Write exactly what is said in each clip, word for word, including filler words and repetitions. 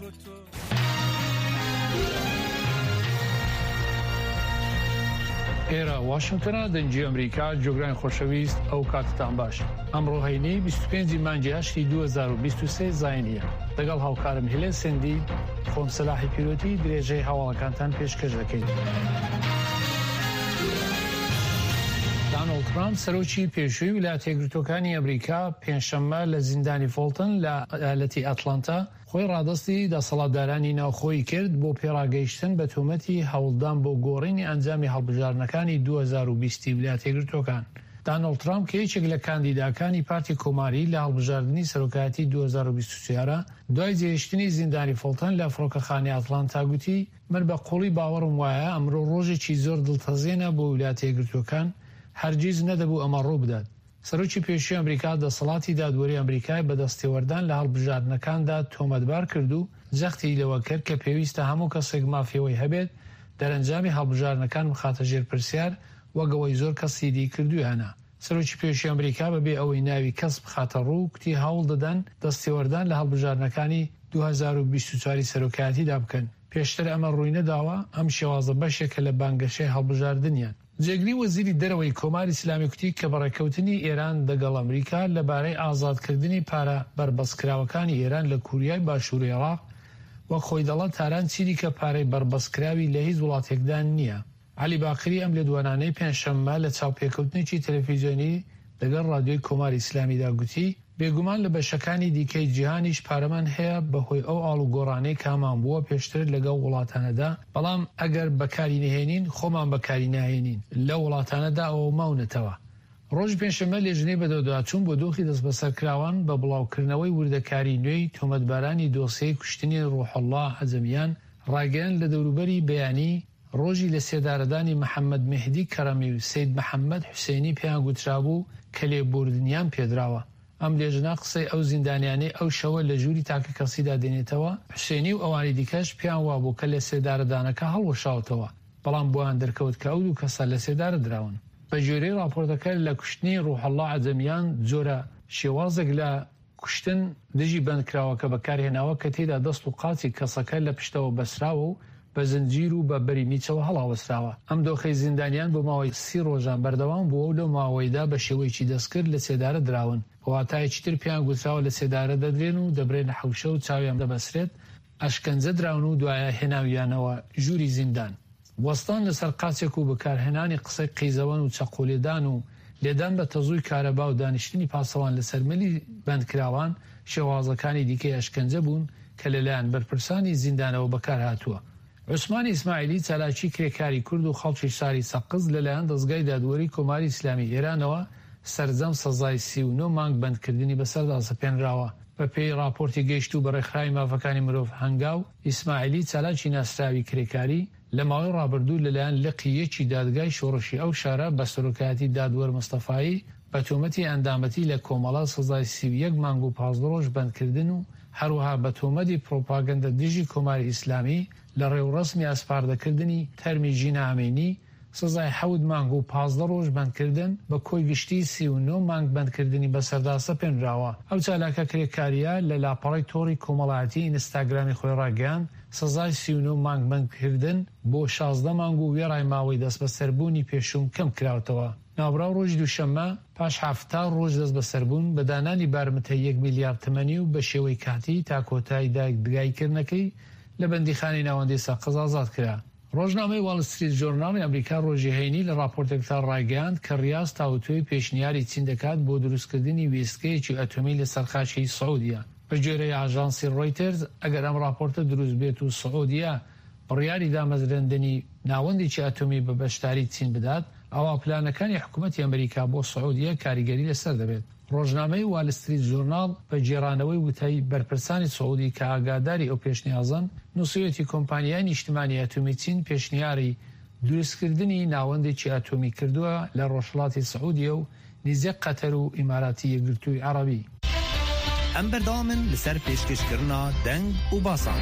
ئێرە واشنگتنە دەنجی ئەمریکا جۆگرانی خۆشەویست ئەو کاتتان باش ئەمڕۆ هەینی بیست و پێنجی مانگی هەشتی دوو هەزار و بیست و سێ زاینیە لەگەڵ هاوکارم هێلێن سندی خۆم سەلاحی پیرۆتی درێژەی هەواڵەکانتان پێشکەش دەکەین. دۆناڵد ترامپ سەرۆکی پێشووی ویلایەتە یەکگرتووەکانی ئەمریکا پێنجشەممە لە زیندانی فۆڵتن لە ئایالەتی ئەتلانتا خۆی ڕادستی دەسەڵاتدارانی ناوخۆیی کرد بۆ پێڕاگەیشتن بە تۆمەتی هەوڵدان بۆ گۆڕینی ئەنجامی هەڵبژاردنەکانی دوو هەزار و بیست ویلایەتە یەکگرتووەکان. دۆناڵد ترامپ کە یەکێک لە کاندیداکانی پارتی کۆماری لە هەڵبژاردننی سەرۆکایەتی دوو هەزار و بیست و چوارە دوای جێهێشتنی زیندانی فۆڵتن لە فڕۆکەخانەی ئەتلانتا گوتی من بە قوڵی باوەڕم وایە ئەمڕۆ ڕۆژێکی زۆر دڵتەزێنە بۆ ویلایەتە یەکگرتووەکان هەرگیز نەدەبوو ئەمە ڕوو بدات. سەرۆکی پێشووی ئەمریکا دەسەڵاتی دادوەری ئەمریکای بە دەستێوەردان لە هەڵبژاردنەکاندا تۆمەتبار کرد و جەختی لەوە کرد کە پێویستە هەموو کەسێک مافیەوەی هەبێت دەرەنجامی هەڵبژاردنەکان بخاتە ژێر پرسیار وەگەوەی زۆر کەسی دی کردویانە. سەرۆکی پێشووی ئەمریکا بەبێ ئەوەی ناوی کەس بخاتە ڕوو کوتی هەوڵ دەدەن دەستێوەردان لە هەڵبژاردنەکانی دوو هەزار و بیست و چوار سەرۆکایەتیدا بکەن. پێشتر ئەمە ڕووی نەداوە ئەم شێوازە بەشێکە لە بانگەشەی هەڵبژاردنیان. جێگری وەزیری دەرەوەی کۆماری ئیسلامی کوتی کە بەڕێکەوتنی ئێران دەگەڵ ئەمریکا لەبارەی ئازادکردنی پارە بربەستکراوەکانی ئێران لە کوریای باشووری عێراق وەک خۆی دەڵێت تاران چیری کە پارەی بربەستکراوی لە هیچ وڵاتێکدا نییە. علی باقری ئەم لە دوانانەی پێنجشەممە لە چاوپێکەوتنێکی تەلەڤیزیۆنی لەگەڵ ڕادیۆی کۆماری ئیسلامیدا گوتی بێگومان لە بەشەکانی دیکەی جیهانیش پارەمان هەیە بەهۆی ئەو ئاڵ و گۆڕانەی کامان بووە پێشتر لەگەڵ وڵاتانەدا بەڵام ئەگەر بەکاری نهێنین خۆمان بەکاری ناهێنین لە وڵاتانەدا ئەوە ماونەتەوە. ڕۆژ پێنجشەممە لێژنەی بەدەوداچوون بۆ دۆخی دەست بەسەرکراوان بە بڵاوکردنەوەی وردەکاری نوێی تۆمەتبارانی دۆسیەی کوشتنی ڕوحەڵڵا هەجەمیان ڕاگەیاند لە دەوروبەری بەیانی ڕۆژی لە سێدارەدانی محەممەد مهدی کەرەمی و سید محەممەد حوسێنی پێیان گوترابوو کە لێبوردنیان پێدراوە. ئەم لێژنا قسەی ئەو زیندانیانەی ئەو شەوە لە ژووری تاکە کەسیدا دێنێتەوە حوسێنی و ئەوانی دیکەش پێیان وابوو کە لە سێدارەدانەکە هەڵوەشاوتەوە بەڵام بۆیان دەرکەوت کە ئەو دوو کەسە لە سێدارە دراون. بە ژێرەی راپۆرتەکە لە کوشتنی ڕوحەڵڵا عەجەمیان جۆرە شێوازێک لە کوشتن دژی بەندکراوەکە بەکارهێناوە کە تێدا دەست و قاچی کەسەکە لە پشتەوە بەسراوە و بە زنجیر و بە بەریمیچەوە هەڵاوەستراوە. ئەم دۆخەی زیندانیان بۆ ماوەی سی ڕۆژان بەردەوام بووە و لەو ماوەیدا بە شێوەیەکی دەستکرد لە سێدارە دراون. واتایەکی تر پێیان گوتراوە لە سێدارە دەدرێن و دەبرێنە حەوشە و چاویان دەبەسرێت ئەشکەنجە دراون و دوایە هێناویانەوە ژووری زیندان. وەستان لەسەر قاچێک و بەکارهێنانی قسەی قەیزەوەن و چەقۆلێدان و لێدان بە تەزووی کارەبا و دانیشتنی پاسەوان لەسەر مەلی بەندکراوان شێوازەکانی دیکەی ئەشکەنجە بوون کە لەلایەن بەرپرسانی زیندانەوە بەکار هاتووە. عوسمانی ئیسماعیلی چالاکی کرێکاری کورد و خەڵکی شاری سەقز لەلایەن دەستگای دادوەری کۆماری ئیسلامی ئێرانەوە سەرجەم سەزای سی و نۆ مانگ بەندکردنی بەسەردا سەپێنراوە. بە پێی راپۆرتی گەیشت و بەڕێکخراوی مافەکانی مرۆڤ هەنگاو ئیسماعیلی چالاکی ناسراوی کرێکاری لە ماوەی ڕابردوو لەلایەن لقیەکی دادگای شۆڕشی ئەو شارە بە سەرۆکایەتی دادوەر مستەفایی بە تۆمەتی ئەندامەتی لە کۆمەڵە سەزای سی و یەک مانگ و پازدە ڕۆژ بەندکردن و هەروەها بە تۆمەتی پرۆپاگەندە دژی کۆماری ئیسلامی لە ڕێوڕسمی ئەسپاردەکردنی تەرمی ژینە ئامینی سزای حەوت مانگ و پازدە ڕۆژ بەندکردن بە کۆی گشتی سی و نۆ مانگ بەندکردنی بەسەردا سەپێنراوە. ئەو چالاکە کرێکاریە لە لاپەڕی تۆڕی کۆمەڵایەتی ئینستاگرامی خۆی ڕاگەیاند سزای سی و نۆ مانگ بەندکردن بۆ شازدە مانگ و وێڕای ماوەی دەست بەسەربوونی پێشوم کەم کراوەتەوە. ناوبراو ڕۆژی دووشەممە پاش هەفتا ڕۆژ دەست بەسەربوون بە دانانی بارمتە یەک میلیارد تەمەنی و بە شێوەی کاتی تا کۆتایی دادگایکردنەکەی لە بەندیخانەی ناوەندی سەقز ئازاد کرا. ڕۆژنامەی واڵ ستریت ژۆرناڵی ئەمریکا ڕۆژی هەینی لە راپۆرتێکدا ڕاگەیاند کە ڕیاض تاوتوێی پێشنیاری چین دەکات بۆ دروستکردنی وێستگەیەکی ئەتۆمی لەسەر خاچی سعودیە. بە گوێرەی ئاژانسی ڕۆیترز ئەگەر ئەم راپۆرتە دروست بێت و سعودیە بڕیاری دامەزرێندنی ناوەندێکی ئەتۆمی بە بەشداری چین بدات ئەوە پلانەکانی حکوومەتی ئەمریکا بۆ سعودیە کاریگەری لەسەر دەبێت. ڕۆژنامەی واڵ ستریت ژۆرناڵ بە جێرانەوەی وتەی بەرپرسانی سعودی کە ئاگاداری ئەو پێشنیازن نووسەتی کۆمپانیای نیشتمانی ئەتۆمی چین پێشنیاری دروستکردنی ناوەندێکی ئەتۆمی کردووە لە ڕۆژهەڵاتی سعودیە و نزیک قەتەر و ئیماراتی یەکگرتووی عەرەبی. ئەم بەردەوامن لەسەر پێشکەشکردنا دەنگ و باسان.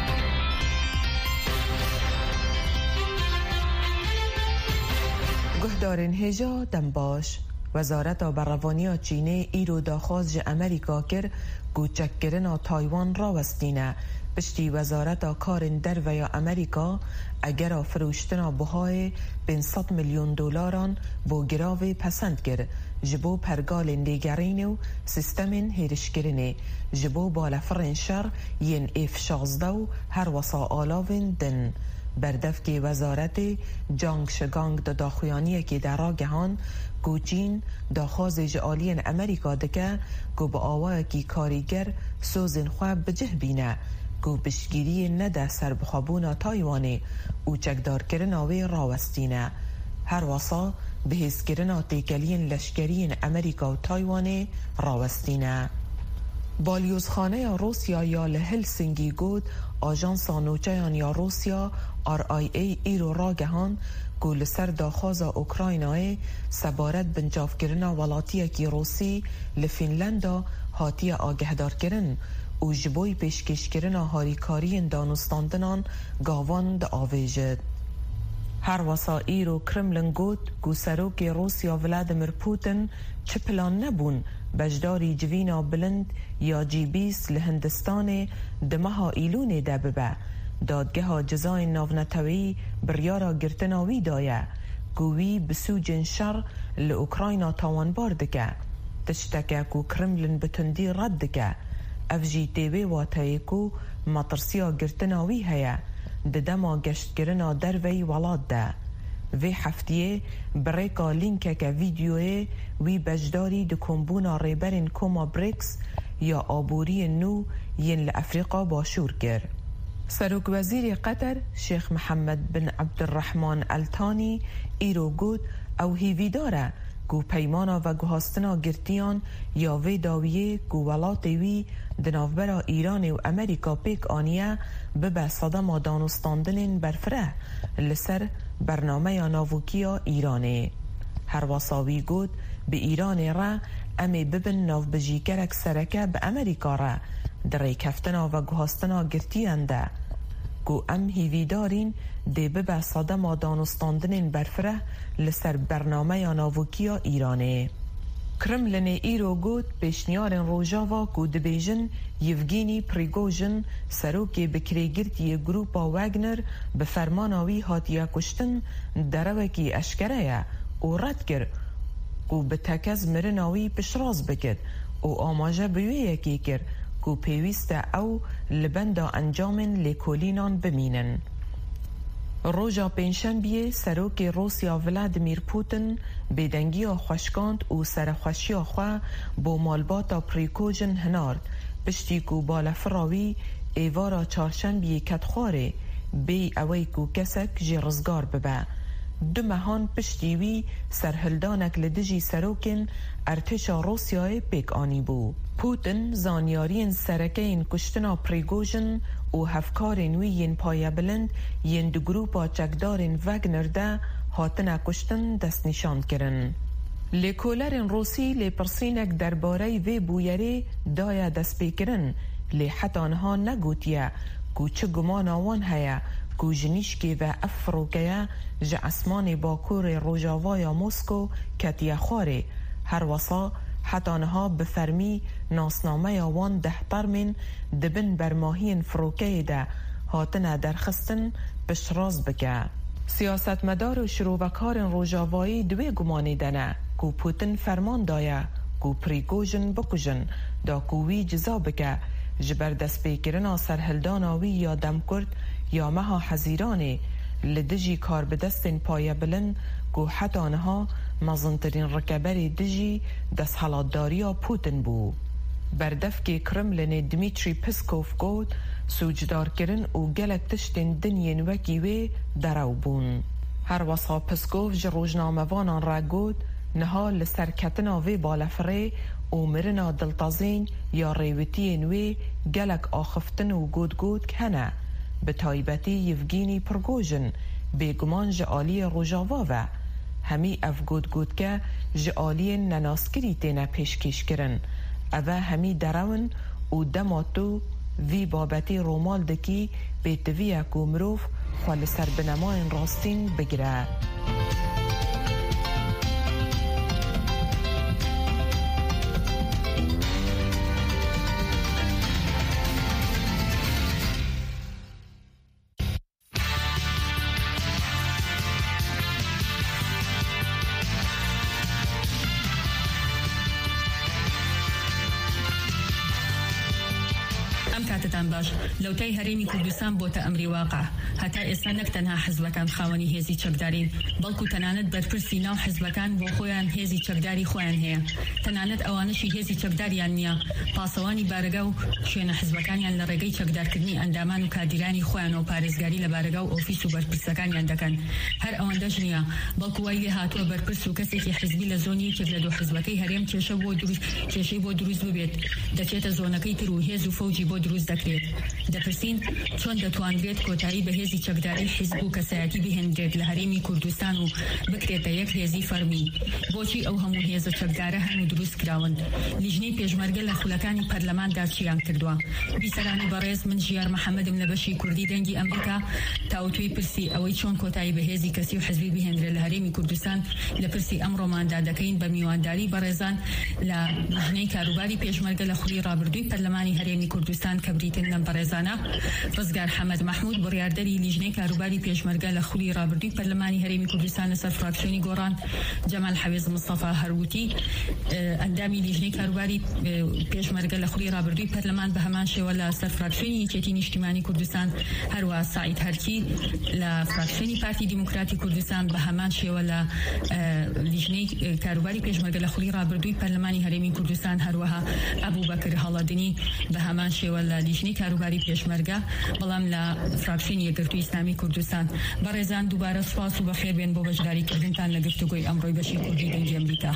گهدارین هێژا دەم باش وزارت برروانی چینه ایرو داخواست جه امریکا کر گوچک کرنا تایوان را وستینه. پشتی وزارت کار در و یا امریکا اگر فروشتنا بهای پانصد میلیون دلاران بو گراوه پسند کرد جبو پرگال نگرین و سیستم هیرشگرینه جبو بالفرن شر ین اف شازده و هر وصا آلاوین دن. بردف که وزارت جانگ شگانگ دا داخویانیه که در راگهان گو چین داخواز جعالین امریکا دکه گو با آوه که کاریگر سوزن خواب بجه بینه گو بشگیری نده سر بخابونا تایوانه او چکدار کرناوی راوستینه. هر وصا بهز کرنا تیکلین لشکرین امریکا و تایوانه راوستینه. بالیوزخانه روسیا یا لهلسینگی گود آژانس نوچهان یا روسیا آر آی ای ایرو راگهان گو لسر داخواز اوکراینای سبارت بنجاف کرنا ولاتیه کی روسی لفینلندا هاتی آگهدار کرن او جبوی پیشکش کرنا هاریکاری دانستاندنان گاوان دا آویجد. هر وصا ایرو کرملن گود گو سروک روسیا ولادیمیر پوتین چه پلان نبون بجداری جوینا بلند یا جی بیس لهندستان دمها ایلون ده ببه دادگاه جزای ناونتوی بریارا گرتناوی دایه گوی بسوجن شر لأوکراینا تاوانبار دکه تشتکه کو کرملن بتندی رد دکه افجی تیوی واتای کو مطرسیا گرتناوی هیا ددما گشتگرنا دروی ولاد ده. وی هفتیه بریکا لینکه که ویدیوه وی بجداری ده کمبونا ریبرین کوما بریکس یا آبوری نو ین لافریقا باشور گر. سروک وزیر قطر شیخ محمد بن عبدالرحمن التانی ایرو گود او هیوی داره گو پیمانا و گوهاستنا گرتیان یا وی داویه گو ولات وی دنافبرا ایران و امریکا پیک آنیه ببه صدام دانستاندنین برفره لسر برنامه یا ناوکیا ایرانه. هر وصاوی گود به ایران را امی ببن ناو بجیکرک سرکه به امریکا را در کفتنا و گوهاستنا گرتینده گو ام هیوی دارین ده ببه صدام دانستاندنین برفره لسر برنامه یا ناوکیا ایرانه. کرملن ایرو گود پیشنیارن روژاوا گو دبیجن یوگینی پریگوژن سروکی بکریگرتی گروپا وگنر به فرماناوی هاتیا کشتن دروکی اشکره او رد کر گو به تکز مرناوی پشراز بکد او آماجه بیوی یکی کر گو پیویست او لبندا انجامن لیکولینان بمینن. روژا پنجشنبه سروک روسیا ولادیمیر پوتین بدنگی خوشکاند و سرخوشی خوا با مالباتا پریکوژن هنارد پشتی کو بالا فراوی ایوارا چارشنبه کتخواره بی اوی کو کسک جرزگار ببه. دو مهان پشتی وی سرهلدانک لدجی سروکن ارتشا روسیای پیک آنی بو. پوتین زانیارین سرکین کشتنا پریگوژن و هفکارین وی ین پایه بلند ین دو گروپا چکدارین وگنر ده هاتنا کشتن دست نشان کرن. لیکولرین روسی لی پرسینک درباره وی بویری دایا دست پیکرن لی حتی آنها نگوتیه کو چه گمان آوان هیا کو جنیشکی و افروکیه جه اسمان باکور روژاوای موسکو کتیه خواره هر وصا حتی آنها بفرمی ناسنامه آوان دهتر من دبن برماهین فروکه ده هاتنه درخستن بشراز بکه. سیاست مدار و شروعکار روژاوایی دوی گمانی دنه کو پوتین فرمان دایه کو پریگوژن بکوژن دا کووی جزا بکه جبر دست پیکرنا سرهلداناوی یا دم کرد یا مها حزیرانه لدجی کار بدستین پایه بلن گو حتی آنها مزنترین رکبری دجی دست حلاداریا پوتین بو. بردف که کرملن دمیتری پسکوف گود سوجدار کرن و گلک تشتین دنین وکیوه درو بون. هر وصا پسکوف جروجناموانان را گود نها لسرکتنا وی بالفره و مرنا دلتازین یا ریوتین وی گلک آخفتن و گود گود کنه به تایبتی یفگینی پرگوژن بگمان جعالی روژاوا و همی اف گود گود که جعالی نناسکری تینا پیشکش کرن اوه همی درون و دماتو وی بابتی رومال دکی بیتوی اکو مروف خوال سر بنماین راستین بگیره. بەڕێزان باش لەوتای هەرێمی کوردستان بۆتە ئەمری واقع هەتا ئێستا نەک تەنها حزبەکان خاوەنی هێزی چەکدارین بەڵکو تەنانەت بەرپرسی ناو حزبەکان بۆ خۆیان هێزی چەکداری خۆیان هەیە تەنانەت ئەوانەشی هێزی چەکداریان نییە پاسەوانی بارگا و شوێنە حزبەکانیان لە ڕێگەی چەکدارکردنی ئەندامان و کادیرانی خۆیان و پارێزگاری لە بارگا و ئۆفیس و بەرپرسەکانیان دەکەن هەر ئەوەندەش نییە بەڵکو وای لێ هاتووە بەرپرس و کەسێکی حزبی لە زۆنی یەکێک لە دوو حزبەکەی هەرێم کێشە بۆ دروست کێشەی بۆ دروست ببێت دەچێتە زۆنەکەی تر و هێز و فەوجی بۆ دروست دەکرێت دەپرسین چۆن دەتوانرێت کۆتایی بە هێزی چەکداری حیزب و کەسایەتی بهێنرێت لە هەرێمی کوردستان و بکرێتە یەک هێزی فەرمی بۆچی ئەو هەموو هێزە چەکدارە هەموو دروست کراون لیژنەی پێشمەرگە لە خولەکانی پەرلەماندا چیان کردووە بیسەرانی بەڕێز من ژیار محەممەدم لە بەشی کوردی دەنگی ئەمریکا تاوتوی پرسی ئەوەی چۆن کۆتایی بە هێزی کەسی و حزبی بهێنرێت لە هەرێمی کوردستان لە پرسی ئەمڕۆماندا دەکەین بە میوانداری بەڕێزان لە لیژنەی کاروباری پێشمەرگە لە خولی ڕابردووی پەرلەمانی هەرێمی کوردستان کە بریتن لەم بەڕێزانە ڕزگار حەمەد محمود بڕیاردەری لیژنەی کاروباری پێشمەرگە لە خولی ڕابردووی پەرلەمانی هەرێمی کوردستان لەسەر فراکسیۆنی گۆڕان جەمال حەویز مستەفا هەروتی ئەندامی لیژنەی کاروباری پێشمەرگە لە خولی ڕابردووی پەرلەمان بە هەمان شێوە لە سەر فراکسیۆنی یەکێتی نیشتیمانی کوردستان هەروە سعید هەرکی لە فراکسیۆنی پارتی دیموکراتی کوردستان بە هەمان شێوە لە لیژنەی کاروباری پێشمەرگە لە خولی ڕابردووی پەرلەمانی هەرێمی کوردستان هەروەها ئەبوو بەکر هەڵەدنی بە هەمان شێوە لە لیژنەی کاروباری پێشمەرگە بەڵام لە فراکسیۆنی یەکگرتووی ئیسلامی کوردستان بەڕێزان دووبارە سوپاس و بەخێربێن بۆ بەشداریکردنتان لە گفتوگۆی ئەمڕۆی بەشی کوردی دەنگی ئەمریکا.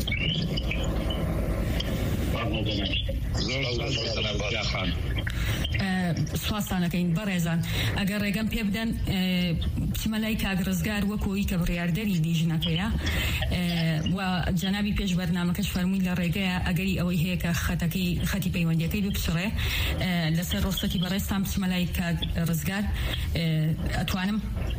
سواسانەکەین بەڕێزان ئەگەر ڕێگەم پێ بدەن چمەلای کاک ڕزگار وەکۆی کە بڕیاردەری لیژنەکەیە و جەنابی پێش بەرنامەکەش فەرمووی لە ڕێگەیە ئەگەری ئەوەی هەیە کە خەتەکەی خەتی پەیوەندیەکەی بپشڕێ لەسەر ڕۆستەتی بەڕێستان چمەلای کاک ڕزگار ئەتوانم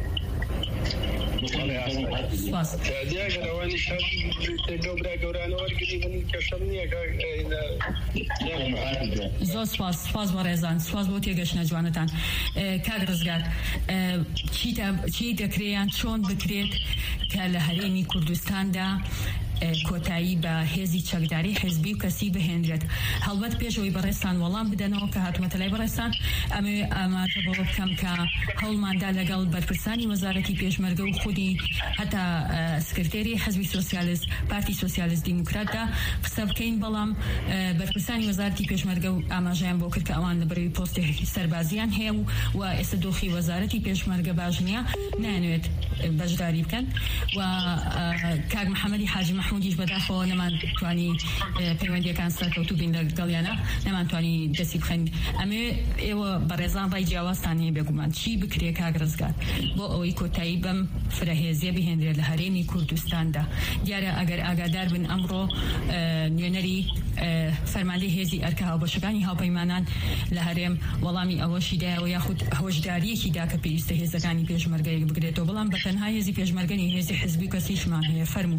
زۆر سپاس سپاس بەڕێزان سپاس بۆ تێگەشتنە جوانتان کاک ڕزگار چی دەکرێیان چۆن بکرێت کە لە هەرێمی کوردستاندا کۆتایی بە هێزی چەکداری حزبی و کەسی بهێنرێت هەڵبەت پێشەوەی بەڕێستان وەڵام بدەنەوە کە هاتوومەتە لای بەڕێستان ئەمێ ئاماژە بەوە بکەم کە هەوڵماندا لەگەڵ بەرپرسانی وەزارەتی پێشمەرگە و خودی هەتا سکرتێری حزبی سۆسیالیست پارتی سۆسیالیست دیموکراتدا قسە بکەین بەڵام بەرپرسانی وەزارەتی پێشمەرگە و ئاماژەیان بۆ کرد کە ئەوان لەبەرەوەی پۆستێکی سەربازیان هەیە و ئێستا دۆخی وەزارەتی پێشمەرگە باش نییە نانوێت بەشداری بکەن و کاک محەممەدی حاجی محمودیش بەداخەوە نەمانتوانی پەیوەندیەکان سەرکەوتوو بین لەگەڵیانە نەمانتوانی دەستی بخەین ئەمێ ئێوە بەڕێزان ڕای جیاوازتانەیە بێگومان چی بکرێ کاک ڕزگار بۆ ئەوەی کۆتایی بەم فرەهێزیە بهێنرێت لە هەرێمی کوردستاندا دیارە ئەگەر ئاگادار بن ئەمڕۆ نوێنەری فەرماندەی هێزی ئەرکە هاوبەشەکانی هاوپەیمانان لە هەرێم وەڵامی ئەوەشی دایەوە یاخود هۆشداریەکی دا کە پێویستە هێزەکانی پێشمەرگەیەک بگرێتەوە بەڵام بە تەنها هێزی پێشمەرگەنی هێزی حزبی کەسیشمان هەیە فەرموو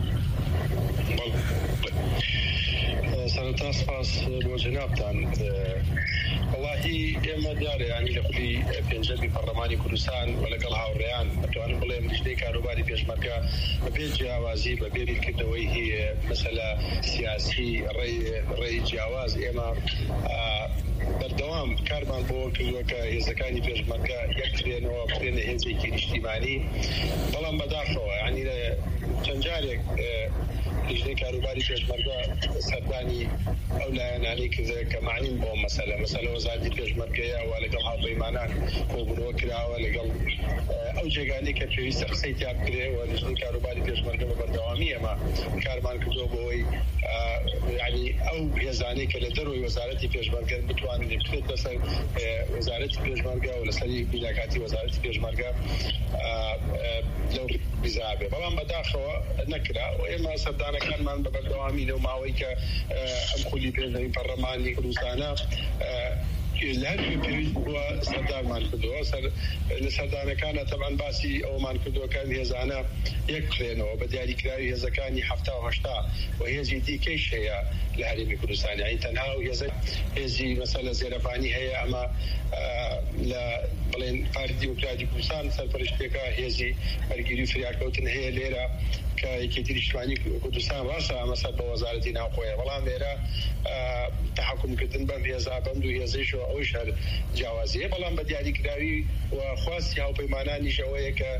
سەرەتا سپاس بۆ جەنابتان وڵاهی ئێمە دیارە ینی لە خولی پێنجەمی پەرلەمانی کوردستان و لەگەڵ هاوڕێیان ئەتوانم بڵێم لیژنەی کاروباری پێشمەرگە بەبێ جیاوازی بە بێریکردنەوەی هەیە مەسەلە سیاسی ڕێی جیاواز ئێمە بەردەوام کارمان بۆ کردووە کە هێزەکانی پێشمەرگە یەکترێنەوە بکرێنە هێزێکی نیشتیمانی بەڵام بەداخەوە ینی لە چەند جارێک لیژنەی کاروباری پێشمەرگە سەردانی ئەو لایەنانەی کردە کە معنین بۆ مەسەلە مەسەلە وەزارەتی پێشمەرگەیە و لەگەڵ هاوپەیمانان کۆبوونەوە کراوە لەگەڵ ئەو جێگانەی کە پێویستە قسەی تیا بکرێ و لیژنەی کاروباری پێشمەرگە بە بەردەوامی ئێمە کارمان کردووە بۆەوەی یعنی ئەو هێزانەی کە لە دەروی وەزارەتی پێشمەرگە بتوانن بکرێت لەسەر وەزارەتی پێشمەرگە و لەسەری بیناکاتی وەزارەتی پێشمەرگە لەو بیزابێ بەڵام بەداخەوە نەکرا و ئێمە سەردانەکانمان بە بەردەوامی لەو ماوەی کە ئەم خولی پێشەوی پەرلەمانی کوردستانە لە هەر پێویست بووە سەردارمان کردووە لە سەردانەکانە تەبەن باسی ئەومان کردووە کە هێزانە یەک بخرێنەوە بە دیاریکراوی هێزەکانی هەفتا و هەشتا و هێزی دیکەیش هەیە لە هەرێمی کوردستان یعنی تەنها و هێزە هێزی مەسەلە زێرەبانی هەیە ئەمە لە بڵێ بڵێن پارتی دیموکراتی کوردستان سەرپەرشتێکە هێزی هەرگیری فریاکەوتن هەیە لێرە کە یەکێتی نیشتیمانی کوردستان ڕاستە ئەمەسەر بە وەزارەتی ناوخۆیە، بەڵام لێرە تحکومکردن بەم هێزا بەم دوو هێزەیشەوە ئەوش هەر جیاوازیە، بەڵام بە دیاریکراوی و خواستی هاوپەیمانانیش ئەوەیە کە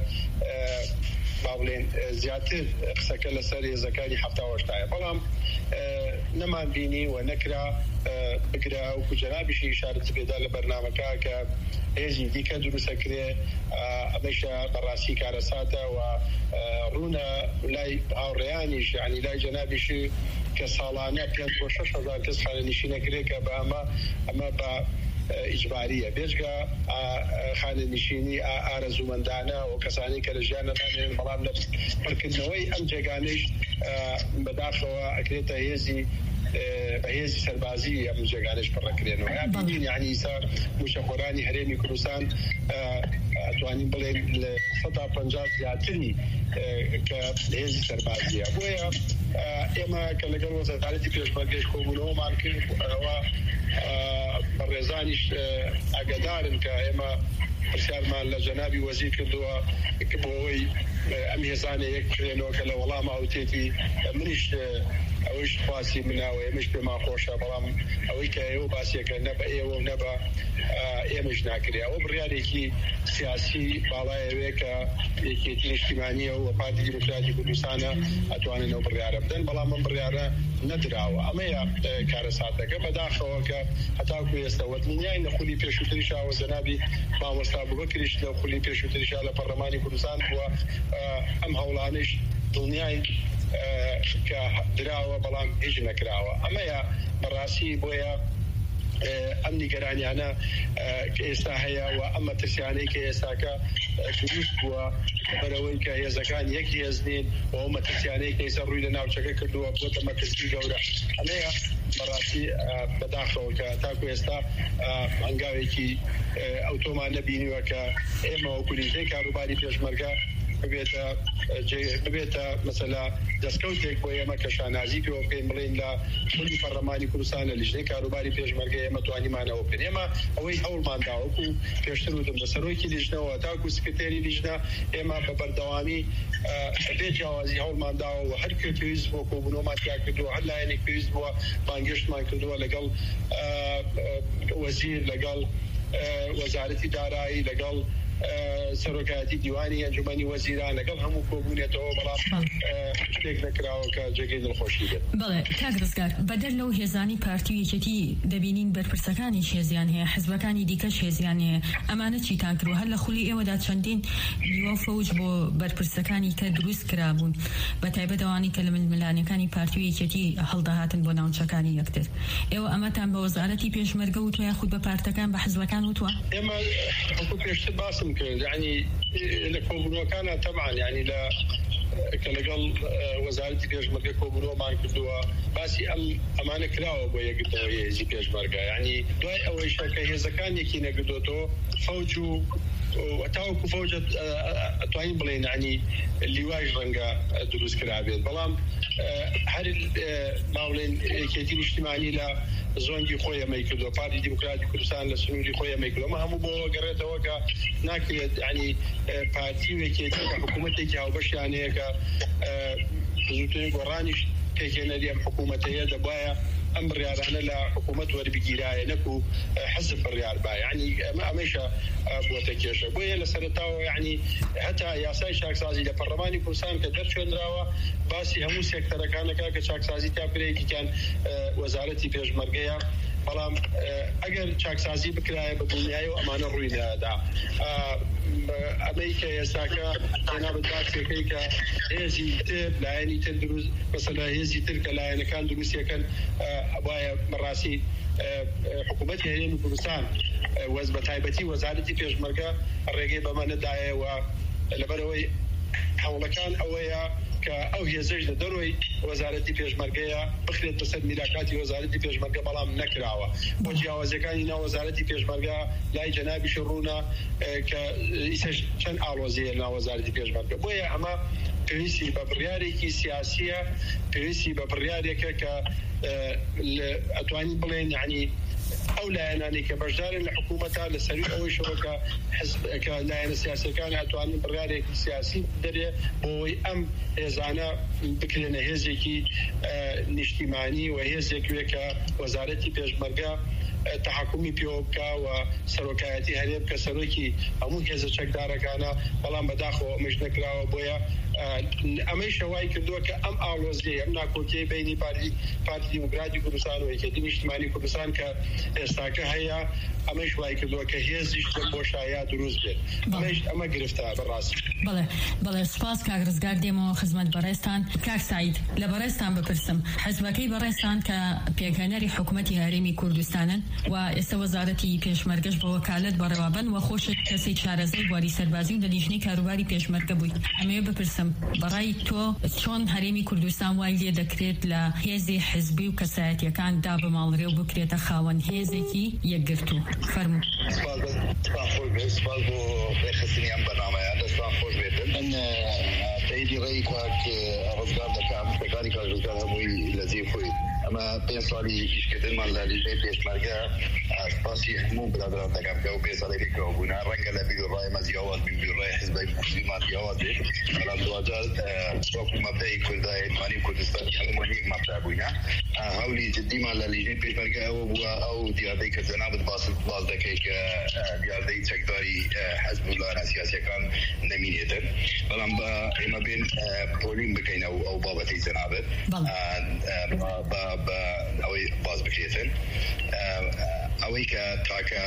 با بڵێن زیاتر قسەکە لەسەر هێزەکانی هەفتا هەشتایە، بەڵام نەمان بینی و نەکرا بگرە وەکو جەنابیشی ئیشارەت پێدا لە بەرنامەکە کە هێزی دیکە دروستەکرێ، ئەمەشە بەڕاستی کارەساتە و ڕوونە لای هاوڕێیانیش، یعنی لای جەنابیشی کە ساڵانە پێنج بۆ شەش هەزار کەس خانەنشینەکرێ کە بە ئەمە ئەمە بە ئیجباریە، بێجگە خانەنشینی ئارەزومەندانە و کەسانی کە لە ژیانە نامێنن، بەڵام لە پڕکردنەوەی ئەم جێگانەیش بەداخەوە ئەکرێتە هێزی بەهێزی سەربازی ئەم جێگانەش پڕەکرێنەوە. یابین یعنی ئیسا موشەخۆرانی هەرێمی کوردستان ئەتوانین بڵێن لە سەدا پەنجا زیاتری کە هێزی سەربازیە. بۆیە ئێمە کە لەگەڵ وەزارەتی پێشمەرگەیش کۆبوونەوەمان کرد، ئەوە بەڕێزانیش ئاگادارن کە ئێمە پرسیارمان لە جەنابی وەزیر کردووە بۆ ئەوەی ئەم هێزانە یەککرێنەوە کە لە وەڵامە ئەوتێتی منیش ئەوەش خواسی مناوە ئێمەش پێمان خۆشە، بەڵام ئەوەی کە ئێوە باسیەکە نە بە ئێوە و نە بە ئێمەش ناکرێ. ئەوە بڕیارێکی سیاسی باڵایەوەیە کە یەکێتی نیشتیمانیە و پارتی دیموکراتی کوردستانە ئەتوانن ئەو بڕیارە بدەن، بەڵام ئەم بڕیارە نەدراوە. ئەمەیە کارەساتەکە بەداخەوە کە هەتاکو ئێستا وەدڵنیای لە خولی پێشووتریشا و جەنابی مامۆستا بوبەکریش لە خولی پێشووتریشا لە پەرلەمانی کوردستان بووە، ئەم هەوڵانش دڵنیای کە دراوە بەڵام هیچ نەکراوە. ئەمەیە بەڕاستی بۆیە ئەم نیگەرانیانە کە ئێستا هەیە و ئەمە ترسیانەی کە ئێستاکە دروست بووە بەرەوەی کە هێزەکان یەک هێز نین و ئەو مەترسیانەی کە ئێستا ڕووی لە ناوچەکە کردووە بۆتە مەترسی گەورە. ئەمەیە بەڕاستی بەداخەوە کە تاکو ئێستا هەنگاوێکی ئەوتۆمان نەبینیوە کە ئێمە وەکو لیژنەی کاروباری پێشمەرگە ببێتە ببێتە مەسەلا دەستکەوتێک بۆ ئێمە کە شانازی پێوە بکەین بڵێن لە خولی پەرلەمانی کوردستان لە لیژنەی کاروباری پێشمەرگە ئێمە توانیمانەوە بکەین. ئێمە ئەوەی هەوڵماندا وەکو پێشتر وتم لە سەرۆکی لیژنەوە تاکو سکرتێری لیژنە ئێمە بە بەردەوامی بێ جیاوازی هەوڵمانداوە و هەر کوێ پێویست بووە کۆبوونەوەمان تیا کردووە، هەر لایەنێک پێویست بووە بانگێشتمان کردووە لەگەڵ وەزیر، لەگەڵ وەزارەتی دارایی، لەگەڵ سەرۆکایەتی دیوانی ئەنجومەنی وەزیران، لەگەڵ هەموو کۆبوونێتەوە، بەڵام شتێک نەکراوە کە جێگەی دڵخۆشی بێت. بەڵێ کاک ڕزگار، بەدەر لەو هێزانی پارتی و یەکێتی دەبینین بەرپرسەکانی هێزیان هەیە، حزبەکانی دیکەش هێزیان هەیە، ئەمانە چیتان کردووە؟ هەر لە خولی ئێوەدا چەندین دیوە فەوج بۆ بەرپرسەکانی کە دروست کرابوون، بە تایبەت ئەوانی کە لە ململانەکانی پارتی و یەکێتی هەڵداهاتن بۆ ناوچەکانی یەکتر. ئێوە ئەمەتان بە وەزارەتی پێشمەرگە وتووە یاخود بە پارتەکان بە حزبەکان وتووە؟ ئێمە وەکو پێشتر باسم کرد، یعنی لە کۆبوونەوەکانە تەبعاً یعنی لە کە لەگەڵ وەزارەتی پێشمەرگە کۆبوونەوەمان کردووە باسی ئەم ئەمانە کراوە بۆ یەکگرتنەوەی هێزی پێشمەرگە، یعنی دوای ئەوەی شەکە هێزەکان یەکی نەگردوێتەوە فەوج و تاوەکو فەوج ئەتوانین بڵێن یعنی لیواژ ڕەنگە دروست کرابێت، بەڵام هەر باڵێن یەکێتی نیشتیمانی لە زۆنگی خۆی ئەمەی کردووە، پارتی دیموکراتی کوردستان لە سنووری خۆی ئەمەی کردووە. ئەمە هەموو بۆ گەڕێتەوە کە ناکرێت یعنی پارتی و یەکێتی کە حکوومەتێکی هاوبەشیان هەیە کە زووترین گۆڕانیش پێکێنەری ئەم حکوومەتەیە دەبایە ئەم بڕیارانە لە حکوومەت وەربگیرایە نەکو حزب بڕیار با، یعنی ئەمەشە بۆتە کێشە. بۆیە لە سەرەتاوە یعنی هەتا یاسای چاکسازی لە پەرلەمانی کوردستان کە دەرچێنراوە باسی هەموو سێکتەرەکانەکە کە چاکسازی تاپرەیەکیان وەزارەتی پێشمەرگەیە، بەڵام ئەگەر چاکسازی بکرایە بە دنیای و ئەمانە ڕووی نەدا. ئەمەی کە ئێستاکە جەنابەت باسێکەی کە هێزی تر لایەنی تر دروست مەسەلا هێزی تر کە لایەنەکان دروستیەکەن وایە بەڕاستی حکوومەتی هەرێمی کوردستان وەز بە تایبەتی وەزارەتی پێشمەرگە ڕێگەی بەمە نەدایەوە، لەبەرەوەی هەوڵەکان ئەوەیە کە ئەو هێزەش لە دەرۆی وەزارەتی پێشمەرگەیە بخرێت بەسەر میراکاتی وەزارەتی پێشمەرگە، بەڵام نەکراوە. بۆ جیاوازەکانی ناو وەزارەتی پێشمەرگە لای جەنابیش ڕوونا کە ئیسەش چەند ئاڵۆزیە ناو وەزارەتی پێشمەرگە. بۆیە ئەمە پێویستی بە بڕیارێکی سیاسیە، پێویستی بە بڕیارێکە کە ئەتوانین بڵێن یعنی ئەو لایەنانی کە بەشدارن لە حکوومەتە لەسەری ئەوەی شەوەکە حزبەکە لایەنە سیاسەکان ئەتوانن بڕیارێکی سیاسی دەرێ بۆەوەی ئەم هێزانە بکرێنە هێزێکی نیشتیمانی و هێزێکوێ کە وەزارەتی پێشمەرگە تحکمی پێوە بکە و سەرۆکایەتی هەرێ بکە سەرۆکی هەموو هێزە چەکدارەکانە، بەڵام بەداخەوە ئەمەش نەکراوە. بۆیە ئەمەی شەوای کردووە کە ئەم ئاڵۆزیە ئەم ناکۆکیەی بینی پارتی دیموکراتی کوردستان و یەکێتی نیشتیمانی کوردستان کە ئێستاکە هەیە، ئەمەش وای کردووە کە هێزیش بۆ شایە دروست بێت. ئەمەش ئەمە گرفتە بەڕاستی. بەڵێ بەڵێ سپاس کاک ڕزگار، دێمەوە خزمەت بەڕێستان. کاک سعید، لە بەڕێستان بپرسم، حزبەکەی بەڕێستان کە پێکهێنەری حکوومەتی هەرێمی کوردستانن و ئێستا وەزارەتی پێشمەرگەش بە وەکالەت بەڕێوابن و خۆشت کەسێک چارەزەی بواری سەربازی و لە لیژنەی کاروباری پێشمەرگە بوویت. ئەمەوێ بپرسم، بەڕای تۆ چۆن هەرێمی کوردستان وای لێ دەکرێت لە هێزی حزبی و کەسایەتیەکان دابماڵرێ و بکرێتە خاوەن هێزێکی یەکگرتو؟ فەرموو. سپاس بۆ خستنیان بەنامەیە، دەستان خۆش بێتن. من تەییدی ڕێی کاک ڕزگار دەکەم، پێکاری کاک ڕزگار هەمووی لەزیب خۆی. ئەمە پێنج ساڵی ئیشکردنمان لە لیژنەی پێشمەرگە، سپاسی هەموو برادران دەکەم کە ئەو پێنج ساڵی پێکەوە بوونە. ڕەنگە لە بیرۆڕای ئێمە جیاواز بین، بیرۆڕای حیزبی کوردیمان جیاواز بێت، بەڵام دوجار وەکو مەبدەی کوردای هێمانی کوردستانی هەموومان یەک مەبدە بووینە. هەولی جدیمان لە لیژنەی پێشمەرگە ئەوە بووە ئەو دیاردەی کە جەنابەت باز دەکەی کە دیاردەی چەکداری حەزب و لایەنە سیاسیەکان نەمینێتن، بەڵام بە ئێمە بێن پۆلین بکەین ئەو بابەتی جەنابەت بە ئەوەی باز بکرێتن. ئەوەی کە تاکە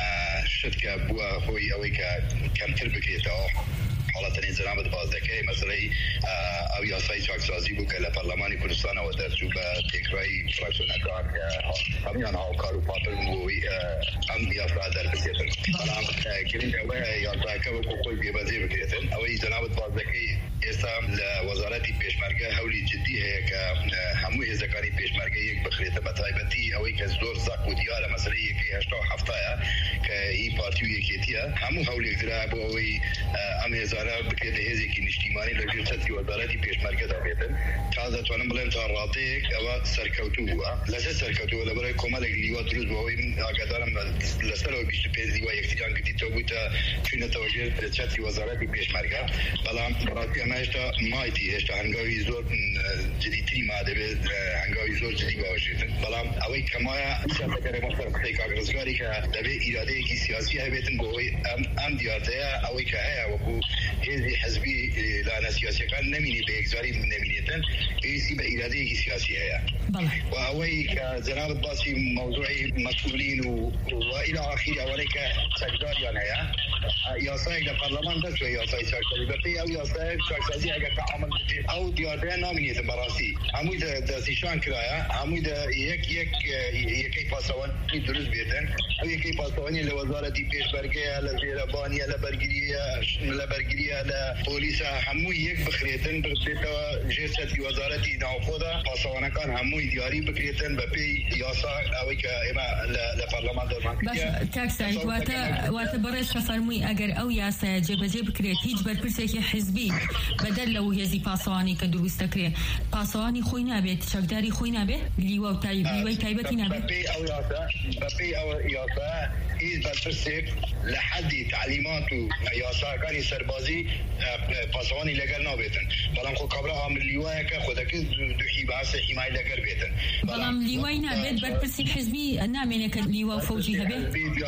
شت کە بووە هۆی ئەوەی کە کەمتر بکرێتەوە حاڵەتەنی جەنابەت باز دەکەی، مەسەلەی ئەو یاسای چاکسازی بوو کە لە پەرلەمانی کوردستانەوە دەرچوو بە تێکرای فراکسیۆنەکان هەمویان هاوکار و پاپل بووی ئەم یاسا دەربچێتن، بەڵام گرنگ ئەوەیە یاساکە وەکو خۆی بێبەجێ بکرێتن. ئەوەی جەنابەت باز دەکەی ئێستا لە وەزارەتی پێشمەرگە هەولی جدی هەیە کە هەموو هێزەکانی پێشمەرگە یەک بخرێتە، بە تایبەتی ئەوەی کە زۆر زەق و دیارە مەسەلەی یەکەی هەشتا و هەفتایە کە هی پارتی و یەکێتیە، هەموو هەولێک درا بۆ ئەوەی ئەم هێزانە بکرێتە هێزێکی نیشتیمانی لە ژێر چەتری وەزارەتی پێشمەرگەدا بێتن. تا دەتوانم بڵێم تا ڕاتەیەک ئەوە سەرکەوتوو بووە، لەسەر سەرکەوتووە لەبەرەوەی کۆمەڵێک لیوا دروست بووە، ئەوەی ئاگادارم لەسەرەوە بیست و پێنج لیوا یەکتریان گرتیتەوە بوویتە چوونەتەوە ژێر چەتری وەزارەتی پێشمەرگە، بەڵام بەڕاستی ئەمە هێشتا مایتی، هێشتا هەنگاوی زۆر جدیتری ما دەبێت، هەنگاوی زۆر جدی باوەشێتن. بەڵام ئەوەی کەمایە ئەمسەرەکەرە مەسەر قسەی کاک ڕزگاری کە دەبێت ئیرادەیەکی سیاسی هەبێتن بۆ ئەوەی ئەم دیاردەیە ئەوەی کە هەیە وەکو هێزی حزبی لایەنە سیاسیەکان نەمینی بە یەکجاری نەمینێتن، پێویستی بە ئیرادەیەکی سیاسی هەیە. و ئەوەی کە جەنابەت باسی مەوزوعی مەسئولین و وإلى آخر ئەوەی کە چەکداریان هەیە، یاسایەک لە پەرلەمان دەچوە یاسای چاکسازی، بەپێی ئەو یاسای چاکسازی ئەگەر تەعامل بکرێت ئەو دیاردەیە نامینێتن بەڕاستی، هەمووی دەستنیشان کرایە، هەمووی یەک یەک یەکەی پاسەوانی دروست بێتن. ئەو یەکەی پاسەوانی لە وەزارەتی پێشمەرگەیە، لە زێرەبانیە، لە بەرگریە لە بەرگریە لە پۆلیسە، هەمووی یەک بخرێتن بکرێتەوە ژێر چەتری وەزارەتی ناوخۆدا، پاسەوانەکان هەمووی دیاری بکرێتن بەپێی یاسا ئەوەی کە ئێمە لە پەرلەمان دەرمان کردیە. کاک سعید، واتە بەڕێز فەرمووی ئەگەر ئەو یاسایە جێبەجێ بکرێت هیچ بەرپرسێکی حزبی بەدەر لەو هێزی پاسەوانی کە دروست دەکرێت پاسەوانی خۆی نابێت، چەکداری خۆی نابێت، لیوە و لیوەی تایبەتی نابێت. بەپێی ئەو یاسا بەپێی ئەو یاسا هیچ بەرپرسێک لە حەدی تعلیمات و یاساکانی سەربازی پاسەوانی لەگەر نابێتن، بەڵام خۆ کابرا ئامر لیوایەکە خۆدەکە دوحی بەعسە حیمای لەگەر بێتن، بەڵام لیوای نابێت، بەرپرسی حزبی نامێنێت کە لیوا و فەوجی هەبێت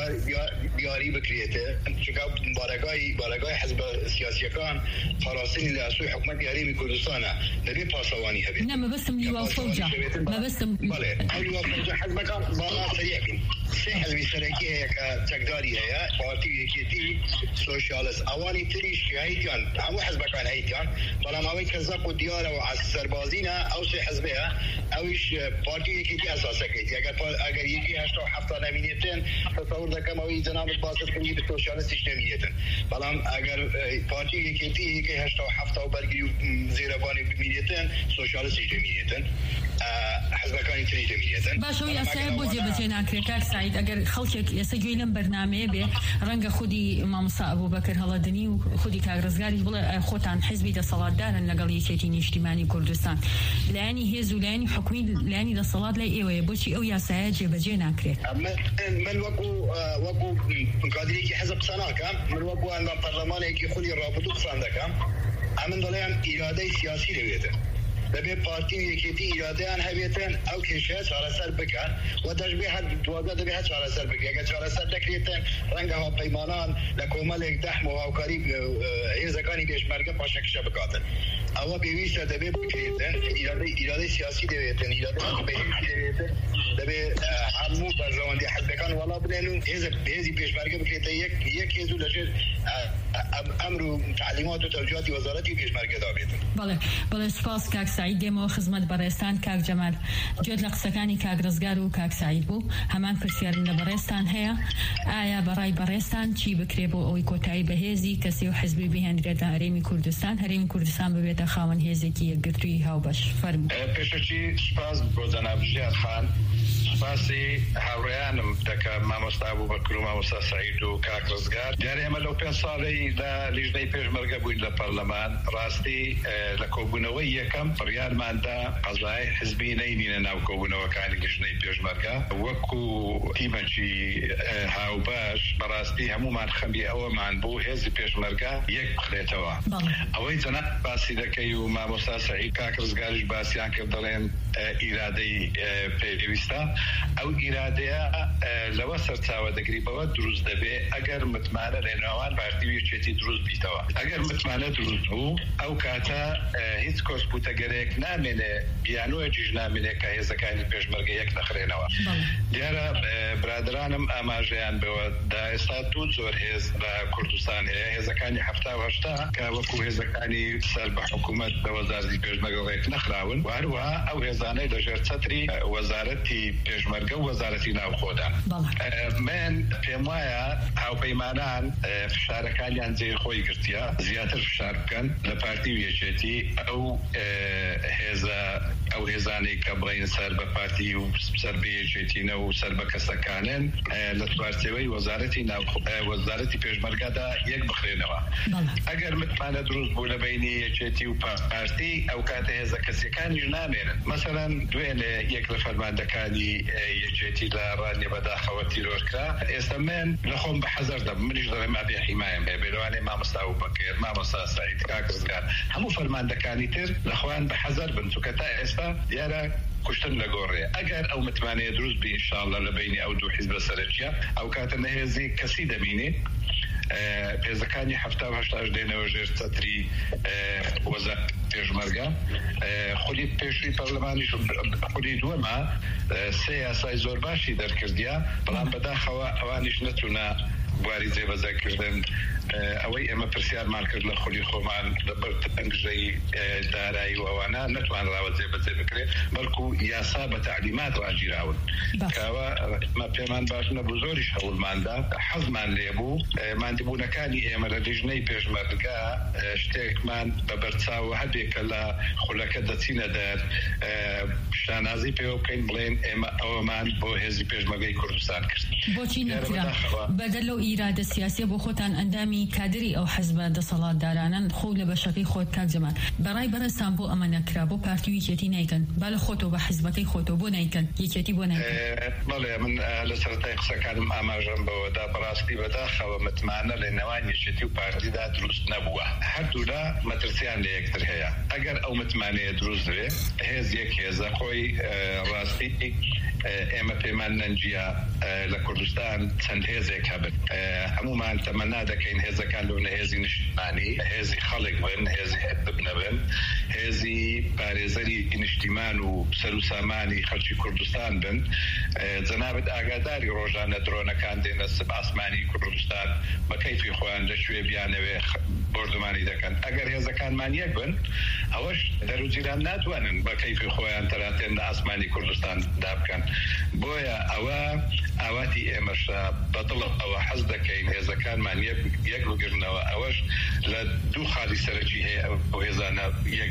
دیاری بکرێتە، چونکە بارگای بارگای حزب سیاسیەکان فەڕاستنی لە ئەسوی حکومەتی هەرێمی کوردستانە دەبێت پاسەوانی هەبێت. نە مەبەستم لیوا و فەوجە، مەبەستم بەڵێ ئەو لیوا و فەوجە حزبەکان باڵا سەریەکن سێ حزبی سەرەکی هەیە کە چەکداری هەیە، پارتی و یەکێتی، سۆشیالیست، ئەوانی تریش کە هەیتیان هەموو حزبەکان هەیتیان، بەڵام ئەوەی کە زەق و دیارەوە سەربازینە ئەو سێ حزبەیە، ئەویش پارتی و یەکێتی ئەساسەکەیت. ئەگەر یەکی هەشتا و هەفتا نەمینێتن، تەسەوور دەکەم ئەوەی جەنابەت باسط کردی بە سۆشیالیستیش نەمینێتن، بەڵام ئەگەر پارتی و یەکێتی یەکی هەشتا و هەفتا و بەرگری و زێرەبانی بمینێتن، سۆشیالیستیش دەمینێتن، حزبەکانی تری دەمینێتن. باشە، ئەو یاسایە بۆ جێبەجێ ناکرێت کاک سعید؟ سعید ئەگەر خەڵکێک ئێستا گوێی لەم بەرنامەیە بێ ڕەنگە خودی مامۆستا ئەبوبەکر هەڵەدنی و خودی کاگرزگاریش بڵێ خۆتان حیزبی دەسەڵاتدارن لەگەڵ یەکێتی نیشتیمانی کوردستان لایەنی هێز و لایەنی حکومی لایەنی دەسەڵات لای ئێوەیە بۆچی ئەو یاسایە جێبەجێ ناکرێت؟ من وەکو وەکو کادرێکی حزب قسە ناکەم، من وەکو ئەندام پەرلەمانێکی خودی ڕابردوو قسە دەکەم. ئەمن دەڵێم ئیرادەی سیاسی دەوێتە دەبێت پارتی و یەکێتی ئیرادەیان هەبێتن ئەو کێشەیە چارەسەر بکەن و دەشبێ هەر دووەگە دەبێت هەر چارەسەر بکە. ئەگەر چارەسەر دەکرێتن ڕەنگە هاوپەیمانان لە کۆمەڵێک دەحم و هاوکاری هێزەکانی پێشمەرگە پاشەکشە بکاتن. ئەوە پێویستە دەبێت بکرێتن ئیرادەی سیاسی دەوێتن، ئیرادەی دەوێتن، دەبێت هەموو بەرژەوەندی حەزبەکان وەڵا بدەن و هێزی پێشمەرگە بکرێتە یەک هێز و لەژێر ئەمر و تعلیمات و تەوجیهاتی وەزارەتی پێشمەرگەدا بێتن. بەڵێ بەڵێ سپاس کاک سعید. دێمەوە خزمەت بەڕێستان کاک جەمال. گوێت لە قسەکانی کاک ڕزگار و کاک سعید بوو، هەمان پرسیارن لە بەڕێستان هەیە. ئایا بەڕای بەڕێستان چی بکرێ بۆ ئەوەی کۆتایی بەهێزی کەسی و حزبی بهێنرێتە هەرێمی کوردستان، هەرێمی کوردستان ببێتە خاوەن هێزێکی یەکگرتووی هاوبەش؟ فەرموو. پێشەچی سپاس بۆ جەناب ژیان خان، سپاسی هاوڕێیانم دەکەم مامۆستا ئەبوبەکر و مامۆستا سعید و کاک ڕزگار. دیارە ئێمە لەو پێنج ساڵەی لە لیژنەی پێشمەرگە بووین لە پەرلەمان، ڕاستی لە کۆبوونەوەی یەکەم بڕیارماندا قەزای حزبی نەینینە ناو کۆبوونەوەکانی لیژنەی پێشمەرگە. وەکو تیمەکی هاوبەش بەڕاستی هەمومان خەمی ئەوەمان بوو هێزی پێشمەرگە یەک بخرێتەوە. ئەوەی جەناب باسی دەکەی و مامۆستا سعید کاک ڕزگاریش باسییان کرد، دەڵێن ئیرادەی پێویستە. ئەو ئیرادەیە لەوە سەرچاوە دەگری بەوە دروست دەبێ ئەگەر متمانە لێناوان پارتی و یەکێتی دروست بیتەوە. ئەگەر متمانە دروست بوو ئەو کاتە هیچ کۆسپوتەگەرێک نامێنێ بیانوەیەکیش نامێنێ کە هێزەکانی پێشمەرگە یەک نەخرێنەوە. دیارە برادرانم ئاماژەیان بەوە دا ئێستا دوو زۆر هێز لە کوردستان هەیە، هێزەکانی هەفتا و هەشتا کە وەکو هێزەکانی سەر بە حکوومەت بە وەزارەتی پێشمەرگە یەک نەخراون، و هەروەها ئەو هێزانەی لەژێر چەتری وەزارەتی پێشمەرگە و وەزارەتی ناوخۆدان. من پێم وایە هاوپەیمانان فشارەکانیان جێی خۆی گرتیە زیاتر فشار بکەن لە پارتی و یەکێتی ئەو هێزە ئەو هێزانەی کە بڵین سەر بە پارتی و سەر بە یەکێتینە و سەر بە کەسەکانن لە توارچەوەی وەزارەتی وەزارەتی پێشمەرگەدا یەک بخرێنەوە. ئەگەر متمانە دروست بوو لە بینی یەکێتی و پارتی ئەو کاتە هێزە کەسیەکانیش نامێنن. مەسەڵەن دوێنێ یەک لە فەرماندەکانی یەکێتی لە ڕانیە بەداخەوە تیرۆرکرا. ئێستا من لە خۆم بە حەزەر دەبم، منیش دەڵێم ئابێ حیمایم هەیە بێلوانێ مامۆستا ئەبوبەکر، مامۆستا سعید، کاک ڕزگار، هەموو فەرماندەکانی تر لەخۆیان بە حەزەر بن، چونکە تا ئێستا دیارە کوشتن لەگۆڕێ. ئەگەر ئەو متمانەیە دروست بی ئینشاءڵڵا لە بینی ئەو دوو حیزبە سەرەکیە ئەو کاتە نەهێزی کەسی دەبینێ هێزەکانی هەفتا و هەشتاش دێنەوە ژێر چەتری وەزارەتی پێشمەرگە. خودی پێشووی پەرلەمانیش خودی دووەمە سێ یاسای زۆر باشی دەرکردیە، بەڵام بەداخەوە ئەوانیش نەتوونە بواری جێبەجێکردن. ئەوەی ئێمە پرسیارمان کرد لە خودی خۆمان لەبەر تەنگژەی دارایی و ئەوانە نەتوانراوە جێبەجێ بکرێت، بەڵکو یاسا بە تعلیمات ڕاگیراون. کاوە پێمان باش نەبوو، زۆریش هەوڵماندا حەزمان لێبوو ماندووبوونەکانی ئێمە لە لیژنەی پێشمەرگە شتێکمان بە بەرچاو هەبێک کە لە خولەکە دەچینە دەر شانازی پێوە بکەین بڵێن ئێمە ئەوەمان بۆ هێزی پێشمەرگەی کوردستان کرد. بۆچی نەکرا؟ بەدەر لەو ئیرادە سیاسیە بۆ خۆتان ئەندامی کادری ئەو حەزبە دەسەڵاتدارانن خۆ لە بەشەکەی خۆت کاک جەمال، بەڕای بەڕێستان بۆ ئەمە نەکرا بۆ پارتی و یەکێتی نیکەن، با لە خۆتەوە بە حەزبەکەی خۆتەوە بۆ نیکەن، یەکێتی بۆ نیکەن؟ بەڵێ من لە سەرەتای قسەکانم ئاماژەم بەوەدا بەڕاستی بەداخەوە متمانە لە نێوان یەکێتی و پارتیدا دروست نەبووە. هەردوولا مەترسیان لە یەکتر هەیە. ئەگەر ئەو متمانەیە دروست بێ هێز یەک هێزە خۆی ڕاستی ئێمە پێمان نەنجیە لە کوردستان چەند هێزێک هەبن. هەمومان تەمەنا دەکەین هێزەکان لەونە هێزی نیشتیمانی، هێزی خەڵک بن، هێزی حزب نەبن، هێزی پارێزەری نیشتیمان و سەر و سامانی خەڵکی کوردستان بن. جەنابەت ئاگاداری ڕۆژانە درۆنەکان دێنە سب ئاسمانی کوردستان بە کەیفی خۆیان لەکوێ بیانەوێ بردومانی دەکەن. ئەگەر هێزەکانمان یەک بن ئەوەش دەروجیران ناتوانن بە کەیفی خۆیان تەراتێن لە ئاسمانی کوردستان دابکەن. بۆیە ئەوە ئاواتی ئێمەشە بەدڵ ئەوە حەز دەکەین هێزەکانمان یەک بگرنەوە. ئەوەش لە دوو خاڵی سەرەکی هەیە ئەو هێزانە یەک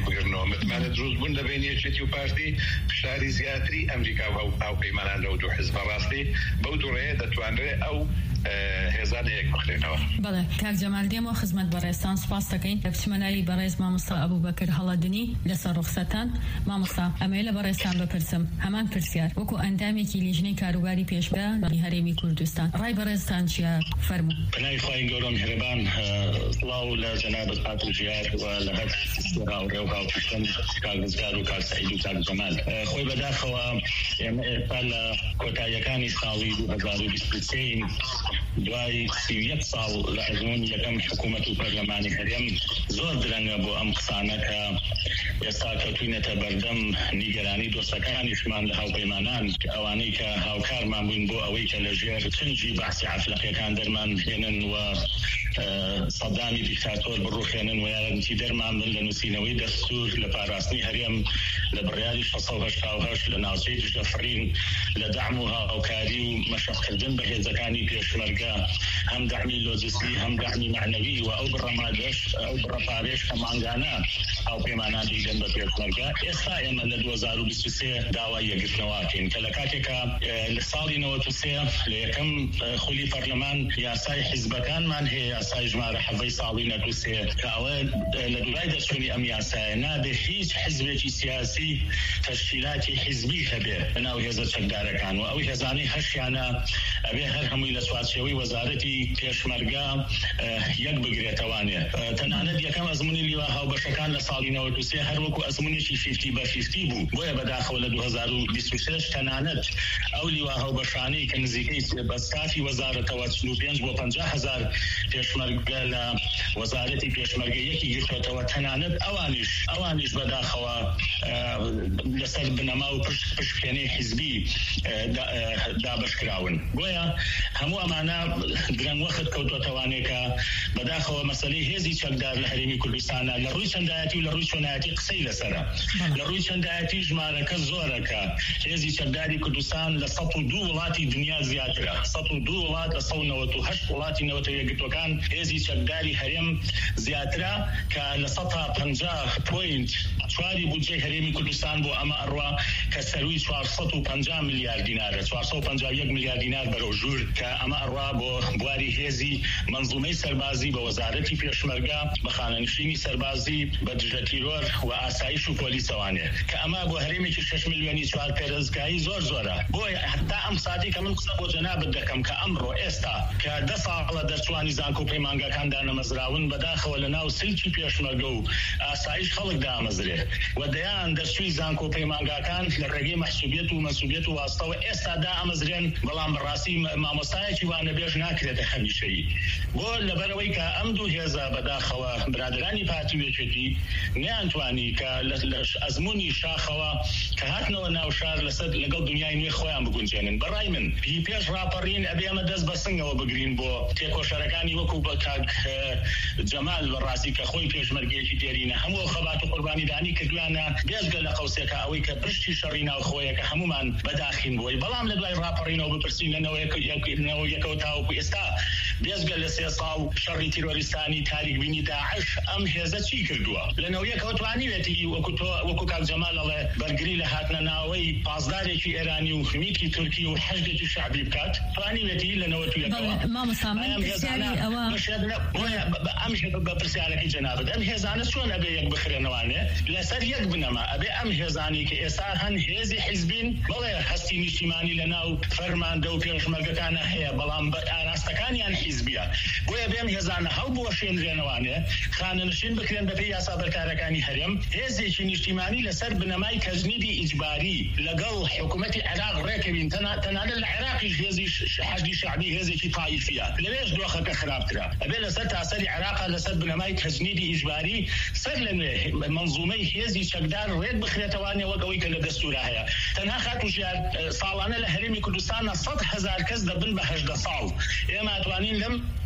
بگرنەوە متمانە دروست بوون لە بینیەکێتی و پاشتی فشاری زیاتری ئەمریکا و هاوپەیمانان لەو دوو حیزبە ڕاستی بەو دووڕێیە دەتوانرێت ئەو هێزانەیەک بخرێنەوە. بەڵێ کاک جەمال دێمەوە خزمەت بەڕێستان سوپاس دەکەین لە بچمەناوی بەڕێز مامۆستا ئەبوبەکر هەڵەدنی لەسەر ڕوخسەتان. مامۆستا ئەمەیە لە بەڕێستان بپرسم هەمان پرسیار وەکو ئەندامێکی لیژنەی کاروباری پێشبە لە هەرێمی کوردستان ڕای بەڕێستان چیە فەرموو؟ بەناوی خوای گەورە میهرەبان سڵاو لە جەنابەت پاک و ژیار و لە هەر هاوڕێ و هاوپیشتن کاک ڕزگار و کاک سەعید و کاک جەمال خۆی بەداخەوە ئێمە ئێستا لە کۆتاییەکانی ساڵی دوو هەزار و بیست و سێین دوای سی و یەک ساڵ لە ئەزموونی یەکەم حکوومەت و پەرلەمانی هەرێم زۆر درەنگە بۆ ئەم قسانە کە ئێستا کەوتوینەتە بەردەم نیگەرانی دۆستەکانیشمان لە هاوپەیمانان ئەوانەی کە هاوکارمان بووین بۆ ئەوەی کە لەژێر چنجی بەحسی عەفلەقیەکان دەرمان هێنن و سەدامی دیکتاتۆر بڕوخێنن و یارمەتی دەرمان بن لە نووسینەوەی دەستور لە پاراستنی هەرێم لە بڕیاری شەش سەد و هەشتا و هەشت لە ناوچەی دژدەفرین لە دەعم و هاوکاری و مەشەقکردن بە هێزەکانی پێشمەرگە هەم دەعمی لۆجستی هەم دەعمی معنەوی و ئەو بڕەمادەش ئەو بڕەپارێش کە مانگانە هاوپەیمانان دیدەن بە پێشمەرگە ئێستا ئێمە لە دوو هەزار و بیست و سێ داوای یەکگرتنەوەکەین کە لە کاتێکە لە ساڵی نەوەت و سێ لە یەکەم خولی پەرلەمان یاسای حیزبەکانمان هەیە یاسای ژمارە حەڤەی ساڵی نەوەت و سێ کە ئەوە لە دوای دەرچوونی ئەم یاسایە نابێت هیچ حیزبێکی سیاسی تەشکیلاتی حیزبی هەبێ بەناو هێزە چەکدارەکان و ئەوەی هێزانەی هەشیانە ئەبێ هەر هەمووی لە سواتچێوەی وەزارەتی پێشمەرگە یەک بگرێتەوانێ تەنانەت یەکەم ئەزموونی لیوا هاوبەشەکان لە ساڵی نەوەت و سێ هەر وەکو ئەزمونێکی فیفتی بە فیفتی بوو بۆیە بەداخەوە لە دوو هەزار و بیست و سێ تەنانەت ئەو لیوا هاوبەشانەی کە نزیکەی بە ستافی وەزارەتەوە چل و پێنج بۆ پەنجا هەزار پێشمەرگە لە وەزارەتی پێشمەرگە یەکی گرتوێتەوە تەنانەت ئەوانیش ئەوانیش بەداخەوە لەسەر بنەما و پشتێنەی حیزبی دابەشکراون بۆیە هەموو ئەمانە درەنگ وەخت کەوتوەتەوانێکە بەداخەوە مەسەلەی هێزی چەکدار لە هەرێمی کوردستانە لە ڕووی چەندایەتی و لە ڕووی چۆنایەتی قسەی لەسەرە لە ڕووی چەندایەتی ژمارەکە زۆرەکە هێزی چەکداری کوردستان لە سەد و دوو وڵاتی دنیا زیاترە سەد و دوو وڵات لە سەد و نەوەت و هەشت وڵاتی نەوەتە یەکگرتوەکان هێزی چەکداری هەرێم زیاترە کە لە سەد تا پەنجا پۆینت چواری بودجەی هەرێمی کوردستان بۆ ئەمە ئەڕوا کە سەروی چوار سەد و پەنجا میلیارد دینارە چوار سەد و پەنجا و یەک میلیارد دینار بەرەو ژوور کە ئەمە ئەڕوا بۆ بواری هێزی منزومەی سەربازی بە وەزارەتی پێشمەرگە بە خانەنشینی سەربازی بە دژە تیرۆر و ئاسایش و پۆلیسەوانێ کە ئەمە بۆ هەرێمێکی شەش ملیۆنی چوار پێرەزگایی زۆر زۆرە بۆیە هەتا ئەم ساتی کە من قسە بۆ جەنابەت دەکەم کە ئەمڕۆ ئێستا کە دە ساڵە دەرچوانی زانکۆ پەیمانگەکان دانەمەزراون بەداخەوە لە ناو سلکی پێشمەرگە و ئاسایش خەڵک دامەزرێ و دەیان دەرچووی زانکۆ پەیمانگەکان لە ڕێگەی مەحسوبیەت و مەسوولیەت و واستەوە ئێستا دا ئەمەزرێن بەڵام بەڕاستی مامۆستایەکی وانەبێژ ناکرێتە هەمیشەیی بۆ لەبەرەوەی کە ئەم دوو هێزە بەداخەوە برادرانی پارتی وێچێتی نەیانتوانی کە لە ئەزموونی شاخەوە کە هاتنەوە ناو شار لەسەر لەگەڵ دنیای نوێ خۆیان بگونجێنن بەڕای من هی پێش ڕاپەڕین ئەبێ ئەمە دەست بە سنگەوە بگرین بۆ تێکۆشەرەکانی وەکو بە کاک جەمال بەڕاستی کە خۆی پێشمەرگەیەکی دێرینە هەموو خەبات و قوربانیدانی کردویانە بێزگە لە قەوسێکە ئەوەی کە پشتی شەڕی ناوخۆیە کە هەمومان بەداخین بۆی بەڵام لە دوای ڕاپەڕینەوە بپرسین لەنەوە یەکەوە تاوەکو ئێستا بێزگە لە سێ ساڵ شەڕی تیرۆریستانی تاریکبینی داعش ئەم هێزە چی کردووە لەنەوە یەکەوە توانیوێتی وەکو تۆ وەکو کاک جەمال ئەڵێ بەرگری لە هاتنە ناوەی پازدارێکی ئێرانی و میکی تورکی و حەشدێکی شعبی بکات توانیوێتی لەنەوە تو یەکەوە ئەم بە پرسیارەکەی جەنابەت ئەم هێزانە چۆن ئەبێ یەک بخرێنەوانێ لەسەر یەک بنەما ئەبێ ئەم هێزانی کە ئێستا هەن هێزی حیزبین بەڵێ هەستی نیشتیمانی لە ناو فەرماندە و پێشمەرگەکانە هەیە بەڵام بە ئاراستەکانیان حیزبیە بۆیە بێم هێزانە هەڵ بۆ شوێنرێنەوانێ خانەنشین بکرێن بەپێی یاسا بەرکارەکانی هەرێم هێزێکی نیشتیمانی لەسەر بنەمای تەجنیدی ئیجباری لەگەڵ حکوومەتی عێراق ڕێکەوین تەنانەت لە عێراقیش هێزی حەشدی شعبی هێزێکی تایفیە لەوێش دۆخەکە خراپترە ئەبێ لەسەر تاسەری عێراقا لەسەر بنەمای تەجنیدی ئیجباری سەر لە نوێ منزومەی هێزی چەکدار ڕێک بخرێتەوانێ وەک ئەوەی کە لە دەستورا هەیە تەنها خاتوشیار ساڵانە لە هەرێمی کوردستانە سەد هەزار کەس دەبن بە هەژدە ساڵ ئێمە ئەتوانین لەم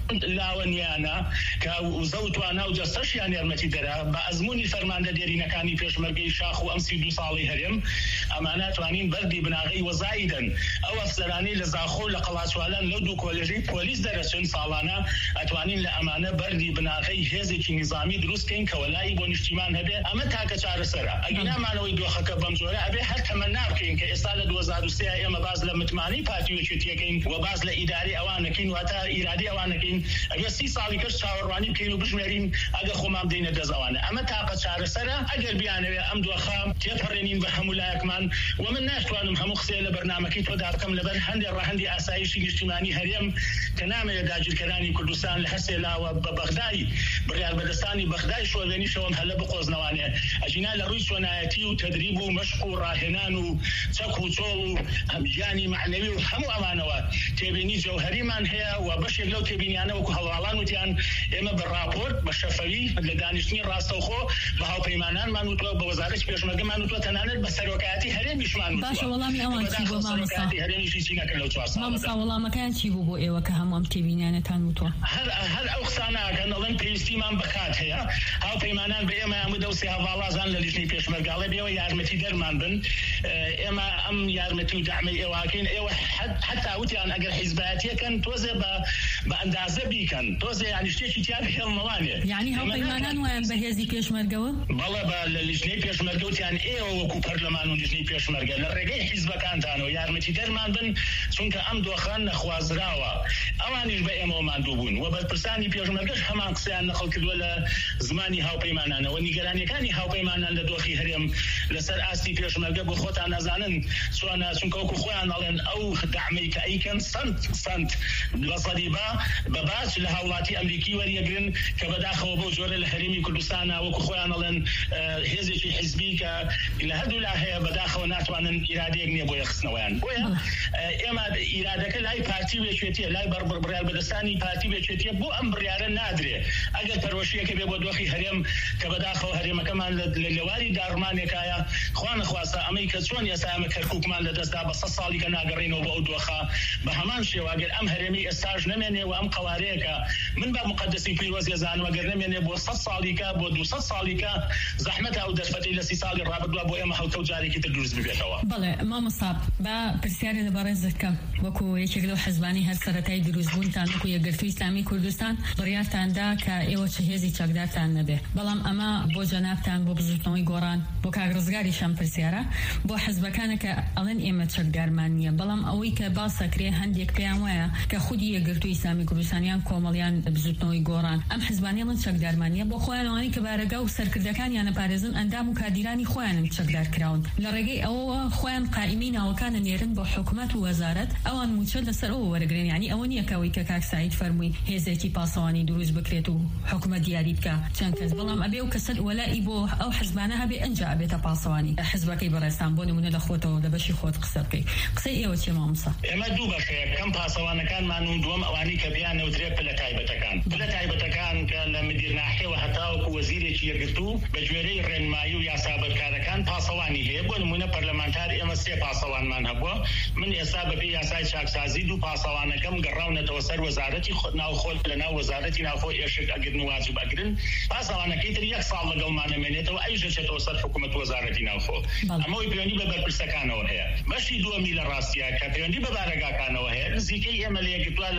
لاوەنیانە کە وزەوتوانە و جەستەشیان یارمەتی دەرا بە ئەزمموی فەرماندە دێرینەکانی پێشمەرگەی شاخ و ئەم سی دو ساڵی هەرێم ئەمانە توانین بەردی بناغی وەزایدن ئەو ئەفسەرانی لە زاخۆ لە قەڵاچوالان لەو دوو کۆلێژەی پۆلیس دەرەچن ساڵانە ئەتوانین لە ئەمانە بەردی بناغی هێزێکی نظامی دروستکەین کە وەلای بۆ نیشتیمان هەبێ ئەمە تاکە چارەسەرە ئەگەنامانەوەی دۆخەکە بەم جۆرە ئەبێ هەر تەمەنا بکەین کە ئێستا لە دوو هەزار و سێ ئێمە باز لە متمانی پارتیوەکێتیەکەین و باز لە ئیداری ئەوانەکەین واتە ئیرادی ئەوانەکەین ئەگەر سی ساڵی کەس چاوەڕوانی بکەین و بژمێرین ئەگە خۆمان بدەینە دەست ئەوانە ئەمە تاقە چارەسەرە ئەگەر بیانەوێ ئەم دۆخە تێپەڕێنین بە هەموو لایەکمان و من ناتوانم هەموو قسەی لە بەرنامەکەی تۆدا بکەم لەبەر هەندێک ڕەهەندی ئاسایشی نیشتیمانی هەرێم کە نامەوێت داگیرکەرانی کوردستان لە هەسێ لاوە بە بەغدای بڕیار بەدەستانی بەغدای شۆڤێنیشەوەم هەلە بقۆزنەوانێ ئەژینا لە ڕووی چۆنایەتی و تەدریب و مەشق و ڕاهێنان و چەک و چۆڵ و هەمژیانی معنەوی و هەموو ئەمانەوە تێبینی جەوهەریمان هەیە و بەشێک لەو تێبینیانە وەکو هەڵاڵان وتیان ئێمە بە راپۆرت بە شەفەوی لە دانیشتنی ڕاستەوخۆ بە هاوپەیمانانمان وتوە بە وەزارەتی پێشمەرگەمان وتوە تەنانەت بە سەرۆکایەتی هەرێمیشمان وتوە. باشە وەڵامی ئەوان چی بۆ مامۆستا؟ هەرێمیشی چی نەکرد لەو چوار ساڵە. مامۆستا وەڵامەکان چی بوو بۆ ئێوە کە هەموو ئەم تێبینیانەتان وتوە؟ هەر هەر ئەو قسانەکەن دەڵێن پێویستیمان بەکات هەیە هاوپەیمانان بە ئێمە یان بدە و سێ هەڤاڵازان لە لیژنەی پێشمەرگاڵێ بێەوە یارمەتی دەرمان بن ئێمە ئەم یارمەتی و دەعمەی ئێوەکەین ئێوە حتا وتیان ئەگەر حیزبەتیەکەن تۆزێ بە بە ئەندازە بیکەن تۆزێ یانی شتێکی تیان هێڵنەوانێ یعنی هاوپەیمانان وایان بە هێزی پێشمەرگەوە بەڵێ بە لە لیژنەی پێشمەرگەوتیان ئێوە وەکو پەرلەمان و لیژنەی پێشمەرگە لە ڕێگەی حیزبەکانتانەوە یارمەتی دەرمان بن چونکە ئەم دۆخان نەخوازراوە ئەوانیش بە ئێمەوە ماندوو بوون و بەرپرسانی پێشمەرگەش هەمان قسەیان نەقڵ کردووە لە زمانی هاوپەیمانانەوە نیگەرانیەکانی هاوپەیمانان لە دۆخی هەرێم لەسەر ئاستی پێشمەرگە بۆ خۆتان نەزانن چۆنە چونکە وەکو خۆیان دەڵێن ئەو دەعمەی کە ئەیکەن سەنت سەنت بە سەریبا بە باج لە هاوڵاتی ئەمریکی وەریەگرن کە بەداخەوە بۆ جۆرە لە هەرێمی کوردستانە وەکو خۆیان دەڵێن هێزێکی حیزبی کە لە هەردوو لا هەیە بەداخەوە ناتوانن ئیرادەیەک نییە بۆ یەخستنەوەیان بۆیە ئێمە ئیرادەکە لای پارتی وێکێتیە لای بەڕبڕیار بەدەستانی پارتی وێکێتیە بۆ ئەم بڕیارە نادرێ ئەگەر پەرۆشیەکە بێ بۆ دۆخی هەرێم کە بەداخەوە هەرێمەکەمان لە لێواری داڕمانێکایە خوا نەخواستا ئەمەی کە چۆن ئێستا ئەمە کەرکووکمان لەدەستدا بە سەد ساڵی کە ناگەڕێنەوە بۆ ئەو دۆخە بە هەمان شێواگەر ئەم هەرێمی ئێستاژ نەمێنێ و ئەم قەوارەیەکە من بە مقدسی پیرۆزی زانوە گەر نەمێنێ بۆ سەد ساڵیکە بۆ دووسەد ساڵیکە زەحمەتە ئەو دەرفەتەی لە سی ساڵی ڕابردووە بۆ ئێمە هەڵکەوت جارێکی تر دروست ببێتەوە. بەڵێ مامۆستا بە پرسیاری لەبارەی زەکەم وەکو یەکێک لەو حەزبانی هەر سەرەتایی دروستبوونتان وەکو یەکگرتووی ئیسلامی کوردستان بڕیارتاندا کە ئێوە چه هێزی چەکدارتان نەبێ بەڵام ئەمە بۆ جەنابتان بۆ بزوتنەوەی گۆڕان بۆ کاگڕزگاریشان پرسیارە بۆ حەزبەکانە کە ئەڵێن ئێمە چەکدارمان نییە بەڵام ئەوەی کە باسەکرێ هەندێک پێیان وایە کە خودی یەکگرتووی ئیسلامی کوردستانیان کۆمەڵیان بزوتنەوەی گۆڕان ئەم حەزبانیان چەکدارمانیە بۆ خۆیانەوەی کە بارەگا و سەرکردەکانیان نەپارێزن ئەندام و کادیرانی خۆیانم چەکدار کراون لە ڕێگەی ئەوە خۆیان قائیمەی ناوەکانە نێرن بۆ حکوومەت و وەزارەت ئەوان موچە لەسەر ئەوە وەرەگرن یعنی ئەوە نییە کەوەی کە کاک سعید فەرمووی هێزێکی پاسەوانی دروست بکرێت و حکوومەت دیاری بکە چەند کەس بەڵام ئەبێ و کەسەر وەلای بۆ ئەو حەزبانە هەبێ ئەنجا ئەبێتە پاسەوانی حەزبەکەی بەڕێستان بۆ نمونە لە خۆتەوە لە بەشی خۆت قسە بکەی قسەی ئێوە چێ مامۆستا؟ ئێمە دوو بەشەیە کەم پاسەوانەکانمان و دووەم ئەوانی کە بیان نەوترێت پلە تایبەتەکان پلە تایبەتەکان کە لە مدیرناحیەوە هەتاوەکو وەزیرێکی یەکگرتوو بە گوێرەی ڕێنمایی و یاسابەرکارەکان پاسەوانی هەیە بۆ نمونە پەرلەمانتار ئێمە سێ پاسەوانمان هەبووە من ئێستا بەپێی یاسای چاکسازی دوو پاسەوانەکەم گەڕاونەتەوە سەر وەزارەتی ناوخۆ لە ناو وەزارەتی ناوخۆ ئێشک ئەگرن و واجب ئەگرن پاسەوانەکەی تر یەک ساڵ لەگەڵمانەمێنێتەوە ئەیش دەچێتەوە سەر حکوومەت وەزارەتی ناوخۆ ئەمەوەی پەیوەندی بە بەرپرسەکانەوە هەیە بەشی دووەمی لە ڕاستیە کە پەیوەندی بە بارەگاکانەوە هەیە نزیکەی ئێمە لە یەکگرتووە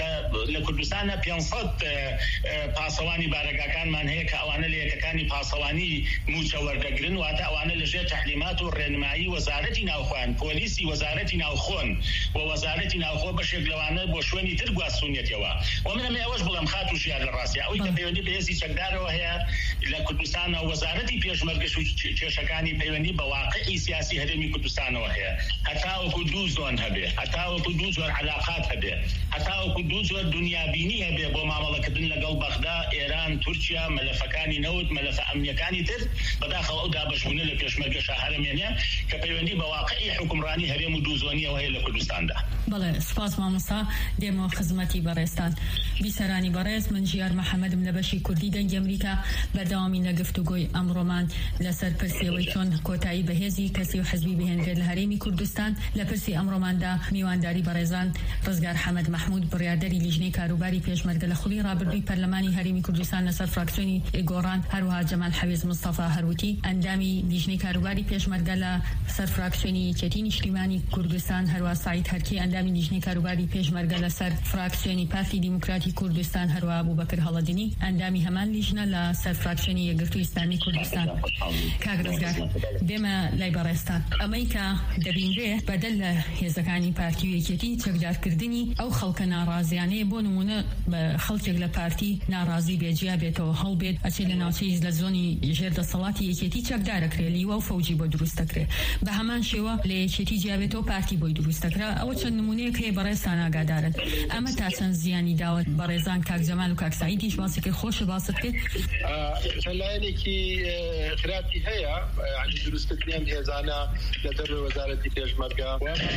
لە کوردستانە پێنج سەد پاسەوانی بارەگاکانمان هەیە کە ئەوانە لە یەکەکانی پاسەوانی موچە وەردەگرن واتە ئەوانە لەژێر تەحلیمات و ڕێنمایی وەزارەتی ناوخۆیان پۆلیسی وەزارەتی ناوخۆن و وەزارەتی ناوخۆ بەشێک لەوانە بۆ شوێنی تر گواستوونیەتەوە و من ئەمە ئەوەش بڵێم خات و ژیان لە ڕاستی ئەوەی کە پەیوەندی بە هێزی چەکدارەوە هەیە لە کوردستانە وەزارەتی پێشمەرگەش و کێشەکانی پەیوەندی بە واقعی سیاسی هەرێمی کوردستانەوە هەیە هەتاوەکو دوو زۆن هەبێ هەتاوەکو دوو زۆر علاقات هەبێ هەتاوەکو دوو زۆر دنیابینی هەبێ بۆ مامەڵەکردن لەگەڵ بەغدا ئێران تورکیا مەلەفەکانی نەوت مەلەفە ئەمنیەکانی تر بەداخەوە ئەو دابەشبوونە لە پێشمەرگە شاهەرەمێنە کە پەیوەندی بە واقعی حکومڕانی هەرێم و دووزۆنیەوە هەیە لە کوردستاندا. بەڵێ سپاس مامۆستا دێمەوە خزمەتی بەڕێستان. بیسەرانی بەڕێز من ژیار مەحەمەدم لە بەشی کوردی دەنگی ئەمریکا بەردەوامی لە گفتوگۆی ئەمڕۆمان لەسەر پرسیەوەی چۆن کۆتایی بەهێزی کەسی و حزبی بهێنرێت لە هەرێمی کوردستان لە پرسی ئەمڕۆماندا میوانداری بەڕێزان ڕزگار حەمەد مەحموود بڕیاردەری لیژنەی کاروباری پێشمەرگە لە خوڵی ڕابردووی پەرلەمانی هەرێمی کوردستان لەسەر فراکسیۆنی گۆڕان هەروەها جەمال حەویز مستەفا هەروتی ئەندامی لیژنەی کاروباری پێشمەرگە لە سەر فراکسیۆنی یەکێتی نیشتیمانی کوردستان هەروەها سعید هەرکی ئەندامی لیژنەی کاروباری پێشمەرگە لەسەر فراکسیۆنی پارتی دیموکراتی کوردستان هەروەها ئەبوبەکر هەڵەدینی ئەندامی هەمان لیژنە لە سەر فراکسیۆنی یەکگرتووی ئیسلامی کوردستان. کاک ڕزگار دێمە لای بەڕێستان ئەمەی کە دەبینرێ بەدەل لە هێزەکانی پارتی و یەکێتی چەکدارکردنی ئەو خەڵکە ناڕازیانەیە بۆ نمونە بە خەڵکێک لە پارتی ناڕازی بێجیا بێتەوە هەڵبێت ئەچێت لە ناوچەی لە زۆنی ژێردەسەڵاتی یەکێتی چەکدارەکرێت لیوە و فەوجی بۆ دروستەکرێت بە هەمان شێوە لە یەکێتی جیابێتەوە پارتی بۆی دروستەکرا. ئەوە چەند نمونەیەک هەیە بەڕێستان ئاگادارن. ئەمە تا چەند زیانی داوت بەڕێزان کاک جەمال و کاک سعیدیش باسی کرد خۆشە باست کرد لایەنێکی خراپی هەیە ینی دروستکردنی ئەم هێزانە لە دەروی وەزارەتی پێشمەرگە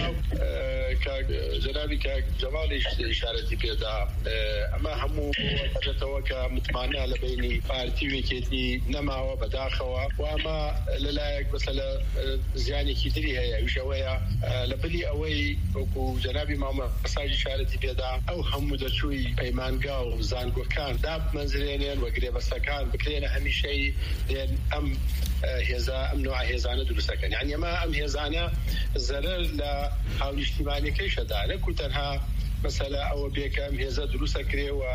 جەنابی کاک جەمالیش ئیشارەتی پێدا ئەمە هەموو بەجێتەوە کە متمانە لە بینی پارتی و یەکێتی نەماوە بەداخەوە و ئەمە لەلایەک مەسەلە زیانێکی تری هەیە ویشەوەیە لە بلی ئەوەی وەکو جەنابی مامۆستای ئیشارەتی پێدا ئەو هەموو دەچووی پەیمانگا و زانگۆکان دابمەنزرێنێن وە گرێبەستەکان بکرێنە هەمیشەی دێن ئەم هێزا ئەم نوع هێزانە دروستەکەن. یعنی ئەمە ئەم هێزانە زەرەر لە هاونیشتیمانیەکەیشەدا نەکو تەنها مەسەلە ئەوە بێکە ئەم هێزە دروستەکرێەوە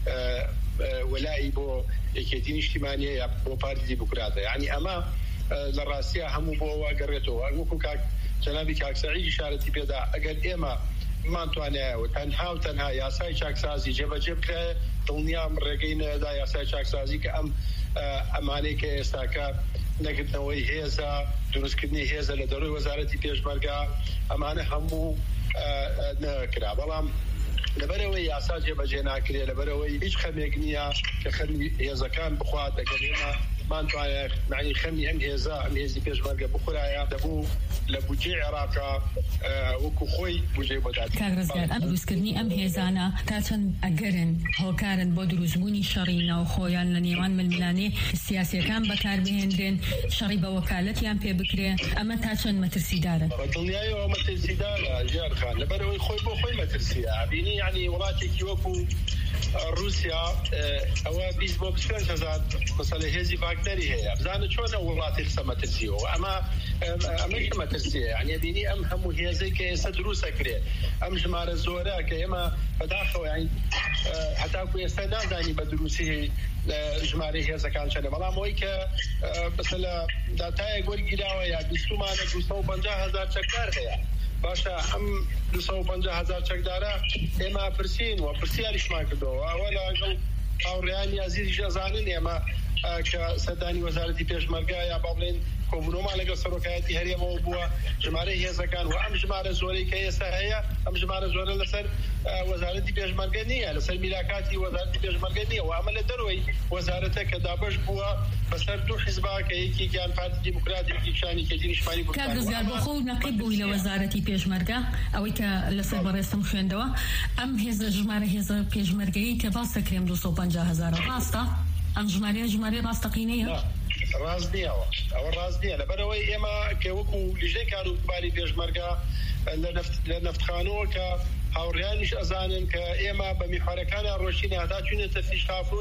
وەلایی بۆ یەکێتی نیشتیمانیە یا بۆ پارتی دیموکراتە. یعنی ئەمە لە ڕاستیە هەموو بۆەوە گەڕێتەوە وەکو کاک جەنابی کاک سەعید ئیشارەتی پێدا ئەگەر ئێمە مانتوانایەوە تەنها و تەنها یاسای چاکسازی جێبەجێ بکرێ دڵنیام ڕێگەی نەدا یاسای چاکسازی کە ئەم ئەمانەی کە ئێستاکە نەگرتنەوەی هێزە دروستکردنی هێزە لە دەروی وەزارەتی پێشمەرگە ئەمانە هەموو نەکرا. بەڵام لەبەرەوەی یاسا جێبەجێ ناکرێت لەبەرەوەی هیچ خەمێک نییە کە خەمی هێزەکان بخوات ئەگەر ئێمە مانتوانێت معنی خەمی ئەم هێزە ئەم هێزی پێشمەرگە بخورایە دەبوو لە بودجێ عێراقا وەکو خۆی بودجێ بۆ داد. کاک ڕزگار ئەم دروستکردنی ئەم هێزانە تا چەند ئەگەرن هۆکارن بۆ دروستبوونی شەڕی ناوخۆیان لە نێوان ململانێ سیاسیەکان بەکاربهێنرێن شەڕی بە وەکالەتیان پێ بکرێ ئەمە تا چەند مەترسیدارن؟ بەدڵنیایەوە مەترسیدارە ژیارخان لەبەرەوەی خۆی بۆ خۆی مەترسیە بینی یعنی وڵاتێکی وەکو رووسیا ئەوە بیست بۆ بیست و پێنج هەزار مەسەلە هێزی ڤاگنەری هەیە بزانە چۆنە وڵاتی قسە مەترسیەوە ئەمە ئەمەش مەترسیە یعنی بینی ئەم هەموو هێزەی کە ئێستا دروستەکرێ ئەم ژمارە زۆرە کە ئێمە بەداخەوە یعنی هەتاکو ئێستا نازانی بە دروستی ژمارەی هێزەکان چەندە بەڵام ئەوەی کە مەسەلە داتایەک وەرگیراوە یا بیستمانە دووسە و پەنجا هەزار چەکدار هەیە باشە ئەم دووسە و پەنجا هەزار چەکدارە ئێمە پرسین و پرسیاریشمان کردەوە ئەوە لەگەڵ هاوڕێیانی عەزیزیش ئەزانن ئێمە کە سەردانی وەزارەتی پێشمەرگە یا با بڵێن کۆبوونەوەمان لەگەڵ سەرۆکایەتی هەرێمەوە بووە ژمارەی هێزەکان و ئەم ژمارە زۆرەی کە ئێستا هەیە ئەم ژمارە زۆرە لەسەر وەزارەتی پێشمەرگە نییە لەسەر میلاکاتی وەزارەتی پێشمەرگە نییە و ئەمە لە دەروی وەزارەتە کە دابەش بووە بەسەر دوو حیزبا کە یەکێکیان پارتی دیموکراتی یەکێکیانی یەکێتی نیشتیمانی کاک ڕزگار بۆ خۆ نەقیب بووی لە وەزارەتی پێشمەرگە ئەوەی کە لەسەر بەڕێستم خوێندەوە ئەم هێزە ژمارە هێزە پێشمەرگەیی کە باس دەکرێم دووسە و پەنجا هەزارە ڕاستە؟ ئەم ژمارەیە ژمارەی ڕاستەقینەیە؟ ڕاست نییەوە ئەوە ڕاست نییە لەبەرەوەی ئێمە کە وەکو لیژنەی کاروباری پێشمەرگە لە نەفتخانەوە کە هاوڕێیانیش ئەزانن کە ئێمە بە میحوارەکانیان ڕۆژینە هەتا چوونێتە فیشتافور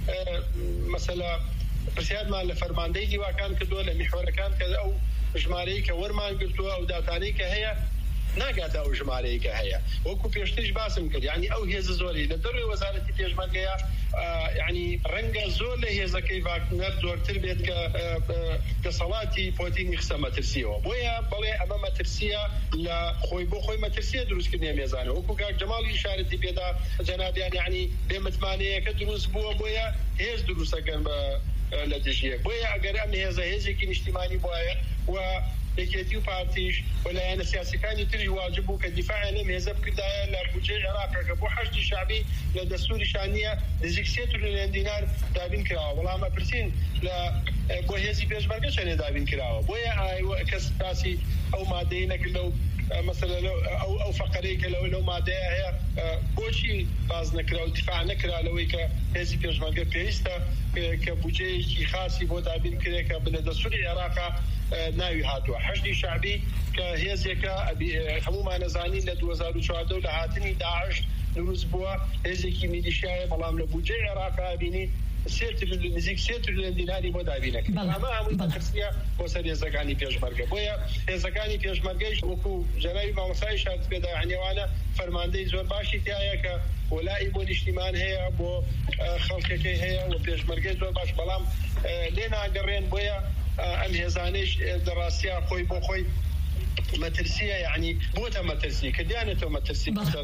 مەسەلە پرسیارمان لە فەرماندەی دیواکان کردووە لە میحوارەکان کە ئەو ژمارەی کە وەرمان گرتووە ئەو داتانەی کە هەیە ناگاتە ئەو ژمارەیە کە هەیە وەکو پێشترش باسم کرد یعنی ئەو هێزە زۆری لە دەروی وەزارەتی پێشمەرگەیە یعنی ڕەنگە زۆر لە هێزەکەی ڤاگنەر زۆرتر بێت کە دەسەڵاتی پۆتینی قسە مەترسیەوە بۆیە بەڵێ ئەمە مەترسیە لە خۆی بۆ خۆی مەترسیە دروستکردنی مێزانە وەکو کاک جەماڵی ئیشارەتی پێدا جەنابیان یعنی بێمتمانەیەکە دروست بووە بۆیە هێز دروستەکەن بە لە دژیە بۆیە ئەگەر ئەم هێزە هێزێکی نیشتیمانی بواە و یەکێتی و پارتیش وەلایەنە سیاسیەکانی تری واجب بوو کە دیفاعیان لەم هێزە بکردایە لە بودجەی عێراقە کە بۆ حەشتی شعبی لە دەستوریشان نییە نزیک سێ تریلیۆن دینار دابین کراوە. بەڵام ئەپرسین لە بۆ هێزی پێشمەرگە چەندێ دابین کراوە؟ بۆیە کەس باسی ئەو مادەی نەکرد لەو مثلا ئەو ئەو فەقەرەی کە لەوەی لەو مادەیە هەیە بۆچی باز نەکرا و دیفاع نەکرا لەوەی کە هێزی پێشمەرگە پێویستە کە بودجەیەکی خاصی بۆ دابین کرێکە بنە دەستوری عێراقا ناوی هاتووە. حەشتی شعبی کە هێزێکە هەمومان نەزانین لە دوو هەزار و چواردە و لە هاتنی داعش دروست بووە، هێزێکی میلیشیایە، بەڵام لە بودجەی عێراقا بینی نزیک سێ تریلیۆن دیناری بۆ دابینەکە. ئەمە هەمووی مەترسیە بۆ سەر هێزەکانی پێشمەرگە. بۆیە هێزەکانی پێشمەرگەیش وەکو جەنابی مامۆستای شارت پێدا یعنیوانە فەرماندەی زۆر باشی تایە کە وەلایی بۆ نیشتیمان هەیە، بۆ خەڵکەکەی هەیە و پێشمەرگەی زۆر باش، بەڵام لێ ناگەڕێن. بۆیە ئەم هێزانەیش دەڕاستیا خۆی بۆ خۆی مەترسیە، یعنی بۆتە مەترسی کە دیانێتەوە مەترسی بەسەر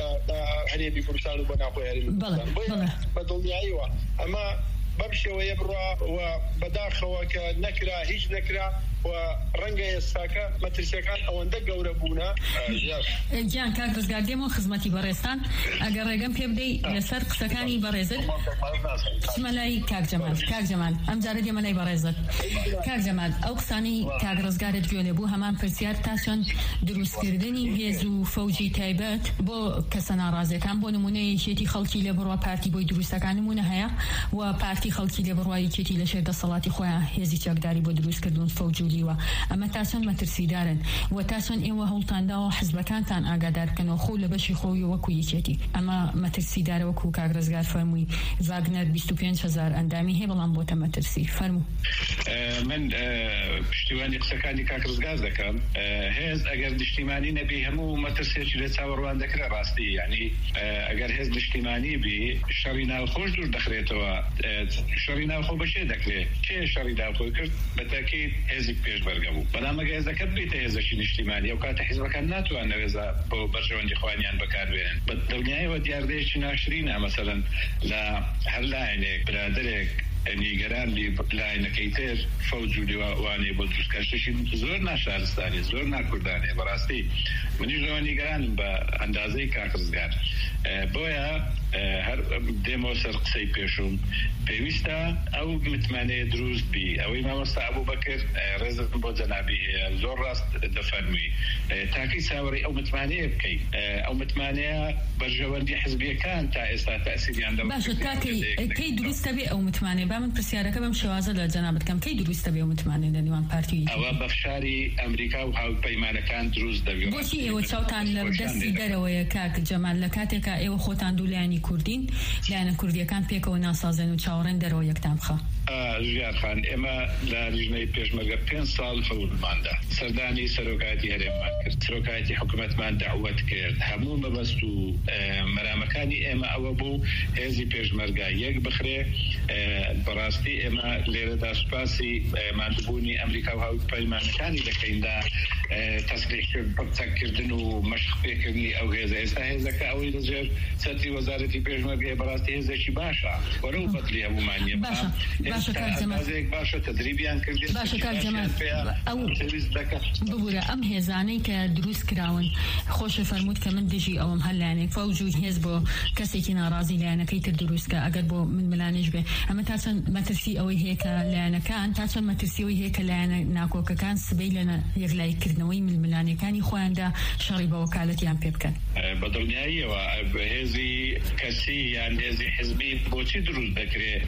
هەرێمی کوردستان و بۆ ناخۆی هەرێمی کوردستان. بۆیە بەدڵنیاییوە ئەمە بەم شێوەیە بڕوا و بەداخەوە کە نەکرا، هیچ نەکرا و ڕەنگە ئێستاکە مەترسیەکان ئەوەندە گەورە بوونە. گیان کاک ڕزگار دێمەوە خزمەتی بەڕێستان، ئەگەر ڕێگەم پێ بدەی لەسەر قسەکانی بەڕێزت چمە لای کاک جەمال. کاک جەمال ئەم جارە دێمە لای بەڕێزت. کاک جەمال ئەو قسانی کاک ڕزگارت گوێ بوو هەمان پرسیار تا چەند دروستکردنی هێز و فەوجی تایبەت بۆ کەسە ناڕازیەکان بۆ نمونە یەکێتی خەڵکی لێ بڕوا پارتی بۆی دروستەکان نمونە هەیە و پارتی خەڵکی لێ بڕوا یەکێتی لە شێر دەسەڵاتی خۆیان هێزی چەکداری بۆ دروستکردن فەوج لیوە. ئەمە تا چەند مەترسیدارن و تا چەند ئێوە هەوڵتانداوە حزبەکانتان ئاگادار بکەنەوە خۆ لە بەشی خۆی وەکو یەکێتی. ئەمە مەترسیدارە وەکو کاک ڕزگار فەرمووی ڤاگنەر بیست و پێنج هەزار ئەندامی هەیە بەڵام بۆتە مەترسی. فەرموو. من پشتیوانی قسەکانی کاک ڕزگار دەکەم. هێز ئەگەر نیشتیمانی نەبی هەموو مەترسێکی لێ چاوەڕوان دەکرا ڕاستی، یعنی ئەگەر هێز نیشتیمانی بی شەڕی ناوخۆش دوور دەخرێتەوە. شەڕی ناوخۆ بەشێ دەکرێت کێ شەڕی ناوخۆ کرد؟ بەتاکید هێزی پێشمەرگە بوو. بەڵام ئەگەر هێزەکەت بێتە هێزەکی نیشتیمانی ئەو کاتە حیزبەکان ناتوانن هێزە بۆ بەرژەوەندی خوانیان بەکاربێنن. بەدڵنیاییەوە دیاردەیەکی ناشرینە مەسەڵەن لە هەر لایەنێک برادرێک نیگەران لایەنەکەی تر فەوج و لیوانێ بۆ دروستکردنی زۆر ناشارستانی زۆر ناکوردانێ. بەڕاستی منیش لەوە نیگەرانم بە ئەندازەی کاک ڕزگار. بۆیە هەر دێمەوە سەر قسەی پێشوم پێویستە ئەو متمانەیە دروست بی. ئەوەی مامۆستا ئەبوبەکر ڕێزت بۆ جەنابی هەیە زۆر ڕاست دەفەرمووی، تاکەی چاوەڕێی ئەو متمانەیە بکەیت. ئەو متمانەیە بەرژەوەندی حزبیەکان تا ئێستا تەئسیریان دەوە. باشە کاکەی کەی دروستە بێ ئەو متمانەیە؟ با من پرسیارەکە بەم شێوازە لە جەنابەت بکەم، کەی دروستە بێ ئەو متمانەیە لە نێوان پارتی؟ ئەوە بەفشاری ئەمریکا و هاوپەیمانەکان دروست دەبێت. بۆچی ئێوە چاوتان لە دەستی دەرەوەیە کاک جەمال لە کاتێکە ئێوە خۆتان دوو لایەنی کوردین، لایەنە کوردیەکان پێکەوە ناسازێن و چاوەڕێن دەرەوە یەکتان بخە؟ ژیارخان ئێمە لە لیژنەی پێشمەرگە پێنج ساڵ فەوتماندا سەردانی سەرۆکایەتی هەرێممان کرد، سەرۆکایەتی حکوومەتمان داوەت کرد. هەموو مەبەست و مەرامەکانی ئێمە ئەوە بوو هێزی پێشمەرگە یەک بخرێ. بەڕاستی ئێمە لێرەدا سوپاسی مادبوونی ئەمریکا و هاوپەیمانەکانی دەکەیندا تەسلیحکرد پڕچەکردن و مەشق پێکردنی ئەو هێزە. ئێستا هێزەکە ئەوەی لەژێر چەتری وەزارەتی پێشمەرگەیە بەڕاستی هێزێکی باشە وەرە و بەدڵی هەمومانیە باشە کاک جەمال باشە تدریبیان کردێت. باشە کاک جەمال ئەو ببوورە ئەم هێزانەی کە دروست کراون خۆشە فەرمووت کە من دژی ئەوم هەر لایەنێک فەوج و هێز بۆ کەسێکی ناڕازی لایەنەکەی تر دروستکە ئەگەر بۆ من ملانێش بێ. ئەمە تا چەند مەترسی ئەوەی هەیە کە لایەنەکان تا چەند مەترسی ئەوەی هەیە کە لایەنە ناکۆکەکان سبەی لە یەکلایکردنەوەی ململانەکانی خۆیاندا شەڕی بە وەکالەتیان پێ بکەن. بەدڵنیاییەوە هێزی کەسی یان هێزی حزبی بۆچی دروست دەکرێت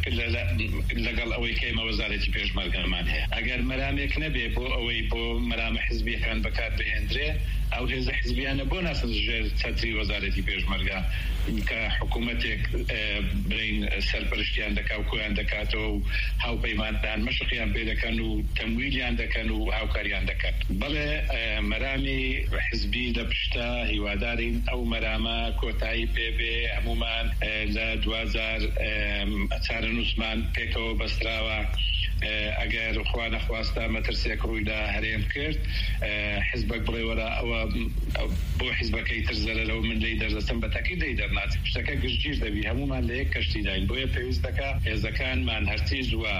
لەگەڵ ئەوەی کە ئێمە وەزارەتی پێشمەرگەمان هەیە؟ ئەگەر مەرامێک نەبێ بۆ ئەوەی بۆ مەرامە حزبیەکان بەکار بهێنرێ ئەو هێزە حزبیانە بۆ ناسن ژێر چەتری وەزارەتی پێشمەرگە کە حکوومەتێک برین سەرپەرشتیان دەکات و کۆیان دەکاتەوە و هاوپەیمانتان مەشقیان پێ دەکەن و تەمویلیان دەکەن و هاوکاریان دەکەن. بەڵێ مەرامی حزبی لە پشتە هیوادارین ئەو مەرامە کۆتایی پێبێ. هەمومان لە دوو هەزار چارە نووسمان پێکەوە بەستراوە ئەگەر خوا نەخواستا مەترسێک ڕوویدا هەرێم کرد حیزبەک بڵێ وەرە ئەوە بۆ حیزبەکەی تر زەرەرەوە من لێی دەردەچم بە تاکید دەی دەرنات شتەکە گشتگیر دەبی هەمومان لە یەک کەشتی داین بۆیە پێویست دەکا هێزەکانمان هەرچی زووە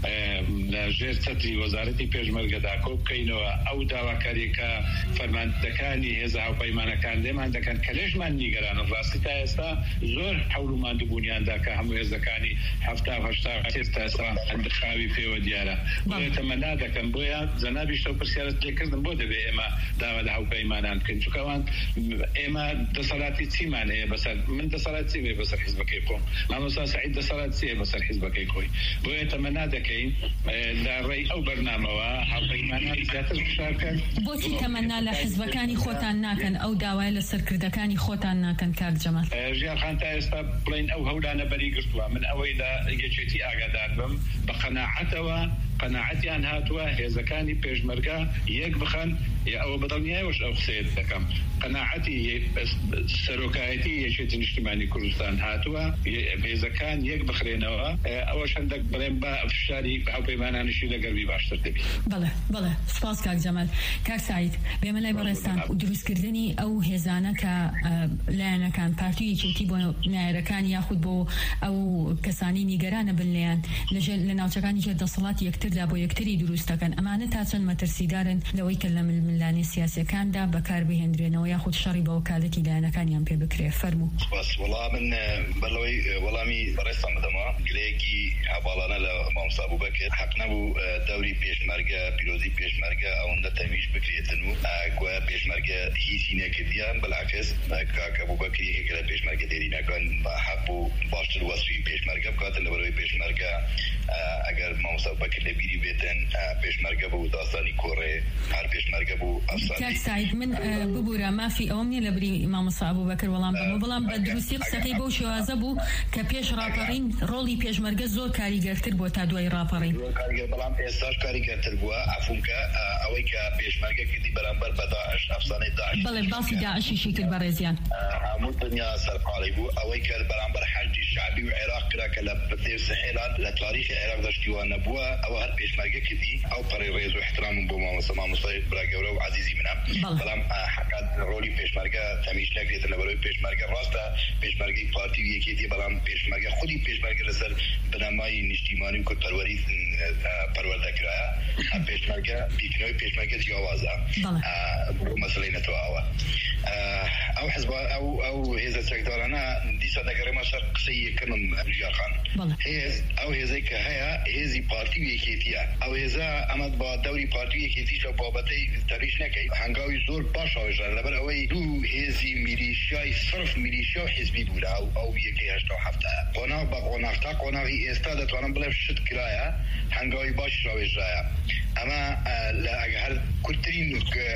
لە ژێر چەتری وەزارەتی پێشمەرگەدا کۆ بکەینەوە ئەو داواکاریکە فەرماندەکانی هێزە هاوپەیمانەکان لێمان دەکەن کە لێشمان نیگەرانە ڕاستی تا ئێستا زۆر هەوڵ و ماندووبوونیاندا کە هەموو هێزەکانی هەفتا هەشتا ئێستا ئێستا هەندخاوی پێوە دیارە بۆیە تەمەنا دەکەم بۆیە جەنابی شتە و پرسیارەت لێکردن بۆ دەبێ ئێمە داوا لە هاوپەیمانان بکەین چونکەوان ئێمە دەسەڵاتی چیمان هەیە بەسەر من دەسەڵات چی بێ بەسەر حیزبەکەی خۆم مامۆستا سەعید دەسەڵات چیە بەسەر حیزبەکەی خۆی بۆیە تەمەنا دەکەین لە ڕێی ئەو بەرنامەوە هاوپەیمانان زیاتر بشارکەن بۆچی تەمەنا لە حیزبەکانی خۆتان ناکەن ئەو داوای لە سەرکردەکانی خۆتان ناکەن کاک جەمال ژیانخان تا ئێستا بڵین ئەو هەولانە بەری گرتووە من ئەوەی لە یەکێتی ئاگادار بم بە قەناعەتەوە قەناعەتیان هاتووە هێزەکانی پێشمەرگە یەک بخەن یا ئەوە بەدڵنیایەوەش ئەو قسەیەت دەکەم قەناعەتی سەرۆکایەتی یەکێتی نیشتیمانی کوردستان هاتووە هێزەکان یەک بخرێنەوە ئەوەش هەندێک بڵێم بە فشاری هاوپەیمانانیشی لەگەڵ باشتر دەبێت بەڵێ بەڵێ سپاس کاک جەمال کاک سعید بێمە لای بەڕێستان دروستکردنی ئەو هێزانە کە لایەنەکان پارتی یەکێتی بۆ نایەرەکان یاخود بۆ ئەو کەسانی نیگەرانە بن لێیان لە ناوچەکانی ژێر دەسەڵاتی یەکتردا بۆ یەکتری دروستەکەن ئەمانە تا چەند مەترسیدارن لەوەی کە لە ململانی سیاسیەکاندا بەکاربهێنرێنەوە یاخود شەڕی بە وەکالەتی لایەنەکانیان پێ بکرێ فەرموو وەڵام من بەلەوەی وەڵامی بەڕێستان بدەمەوە گلەیەکی هەواڵانە لە مامۆستا ئەبوبەکر حەق نەبوو دەوری پێشمەرگە پیرۆزی پێشمەرگە ئەوەندە تەمیش بکرێتن و گویا پێشمەرگە هیچی نەکردیان بەلاکەس کاک ئەبوبەکر یەکێکە لە پێشمەرگە دێرینەکان حەق بوو باشتر وەسفی پێشمەرگە بکاتن لەبەرەوەی پێشمەرگە ئەگەر مامۆستا ئەبوبەکر لە بیری بێتن پێشمەرگە بوو داستانی کۆڕێ هەر پێشمەرگە بوو ئەفسانی کاک سعید من ببوورە مافی ئەوم نیە لە بری مامۆستا ئەبوبەکر وەڵام بەمە بەڵام بە دروستی قسەکەی بەو شێوازە بوو کە پێش ڕاپەڕین ڕۆڵی پێشمەرگە زۆر کاریگەرتر بۆ تا دوای ڕاپەڕین بەڵام ئێستاش کاریگەرتر بووە ئەفونکە ئەوەی کە پێشمەرگە کردی بەرامبەر بە داعش ئەفسانەی داعش بەڵێ باسی داعشیشی کرد بە ڕێزیان هەموو دنیا سەرقاڵی بوو ئەوەی کە بەرامبەر حەجی شعبی و عێراق کرا کە لە بەتێ سەحێلان لە تاریخی عێراق دەشتیوان نەبووە ئەوە هەر پێشمەرگە کردی ئەو پەڕی ڕێز و احترامم بۆ مامۆستا مامۆستای براگەورە و عەزیزی منە بەڵام حەقات ڕۆلی پێشمەرگە تەمیش نەکرێتن لەبەرەوەی پێشمەرگە ڕاستە پێشمەرگەی پارتی و یەکێتی بەڵام پێشمەرگە خودی پێشمەرگە لەسەر بنەمای نیشتیمانی و کورتپەروەری پەروەردەکرایە پێشمەرگە بیکنەوەی پێشمەرگە جیاوازە بۆ مەسەلەی نەتەواوە ئەو حزب ئەو ئەو هێزە چەکدارانە دیسە دەگەڕێمە سەر قسەی یەکەمم ژیاخان هێز ئەو هێزەی کە هەیە هێزی پارتی و یەکێتیە ئەو هێزە ئەمە با دەوری پارتی و یەکێتیش و بابەتەی تەریش نەکەی هەنگاوی زۆر باش ئاوێژان لەبەر ئەوەی دوو هێزی میلیشیای صرف میلیشیا و حیزبی بووە ئەو ئەو یەکەی هەشتا و هەفتە قۆناغ بە قۆناغتا قۆناغی ئێستا دەتوانم بڵێم شت کرایە هەنگاوی باش ڕاوێژرایە ئەمە لە ئەگە هەر کورتترین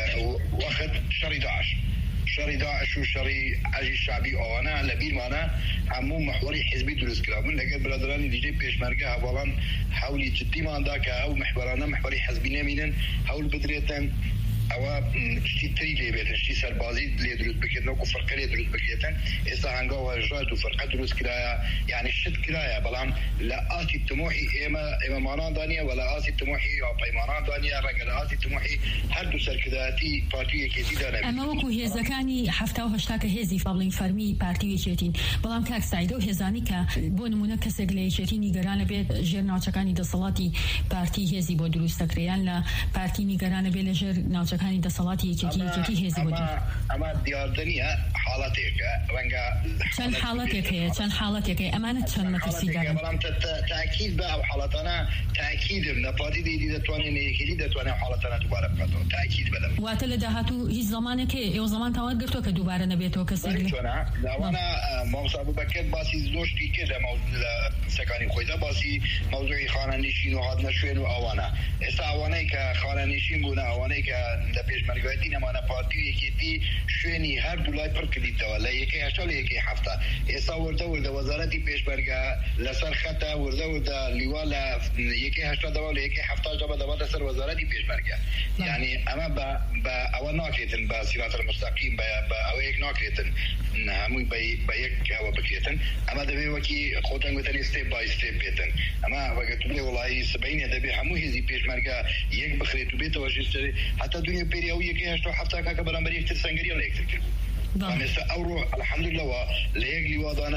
وەخت شەڕی داعش شەڕی داعش و شەڕی عەجی شعبی ئەوانە لە بیرمانە هەموو محوەری حیزبی دروست کرا بوون لەگەر برادرانی دیجەی پێشمەرگە هەواڵان هەولی جدیماندا کە ئەو محوەرانە محوەری حیزبی نەمینن هەول بدرێتن ئەوە شتی تری لێبێتن شتی سەربازی لێ دروست بکردن و فەرقە لێ دروست بکرێتن ئێستا هەنگاو هەژات و فەرقە دروست کرایە یعنی شت کرایە بەڵام لە ئاتی تمۆحی ئێمە ئێمەمانان دانیە و لە ئاتی تمۆحی هاوپەیمانان دانیە ڕەنگە لە ئاتی تمۆحی هەردوو سەرکردایەتی پارتی یەکێتی دانەبێت ئەمە وەکو هێزەکانی هەفتا و هەشتا کە هێزی فەڵین فەرمی پارتی یەکێتین بەڵام کاک سعید و هێزانی کە بۆ نمونە کەسێک لە یەکێتی نیگەرانە بێت ژێر ناوچەکانی دەسەڵاتی پارتی هێزی بۆ دروستەکرێیان لە پارتی نیگەرانە بێت لە ژێر ناوچەکانی دەسەڵاتی یەکێتی یەکێتی هێزی بۆ ئەمە دیاردنیە حاڵەتێکە ڕەنگە چەند حاڵەتێک هەیە چەند حاڵەتێکە ئەمانە چەند مەترسیدارن بەڵام تاکید بە ئەو حاڵەتانە تاکیدم لە پارتی دیدی دەتوانێت یەکێتی دەتوانێت حاڵەتانە دووبارە بکاتەوە تاکید بدەم واتە لە داهاتوو هیچ زمانێک ئێوە زمان تاوان گرتووە کە دووبارە نەبێتەوە کەسێک داوانە مامۆستا ئەبوبەکر باسی زۆر شتی کرد لە سەکانی خۆیدا باسی مەوزوعی خانەنشین و هاتنە شوێن و ئەوانە ئێستا ئەوانەی کە خانەنشین بوون ئەوانەی کە لە پێشمەرگایەتی نەمانە پارتی و یەکێتی شوێنی هەردوو لای پڕ کردی تولی یکی هشتا یکی هفته ایسا ورده ورده وزارتی پیشبرگه لسر خطه ورده ورده لیوال یکی هشتا دوال یکی هفته جابه دوال سر وزارتی پیشبرگه یعنی اما با با اول ناکریتن با صراط المستقیم با با او یک ناکریتن همون با با یک هوا بکریتن اما دبی وکی خودن گفتن استیپ بای استیپ بیتن اما وقت تو والله سبعین دبی همون هزی پیشبرگه یک بخری تو بیت واجد حتی دنیا پیری او یکی هشتا هفته که برام یک ترسنگری ولا یک ترکیب مثلا أورو الحمد لله وليجلي وضعنا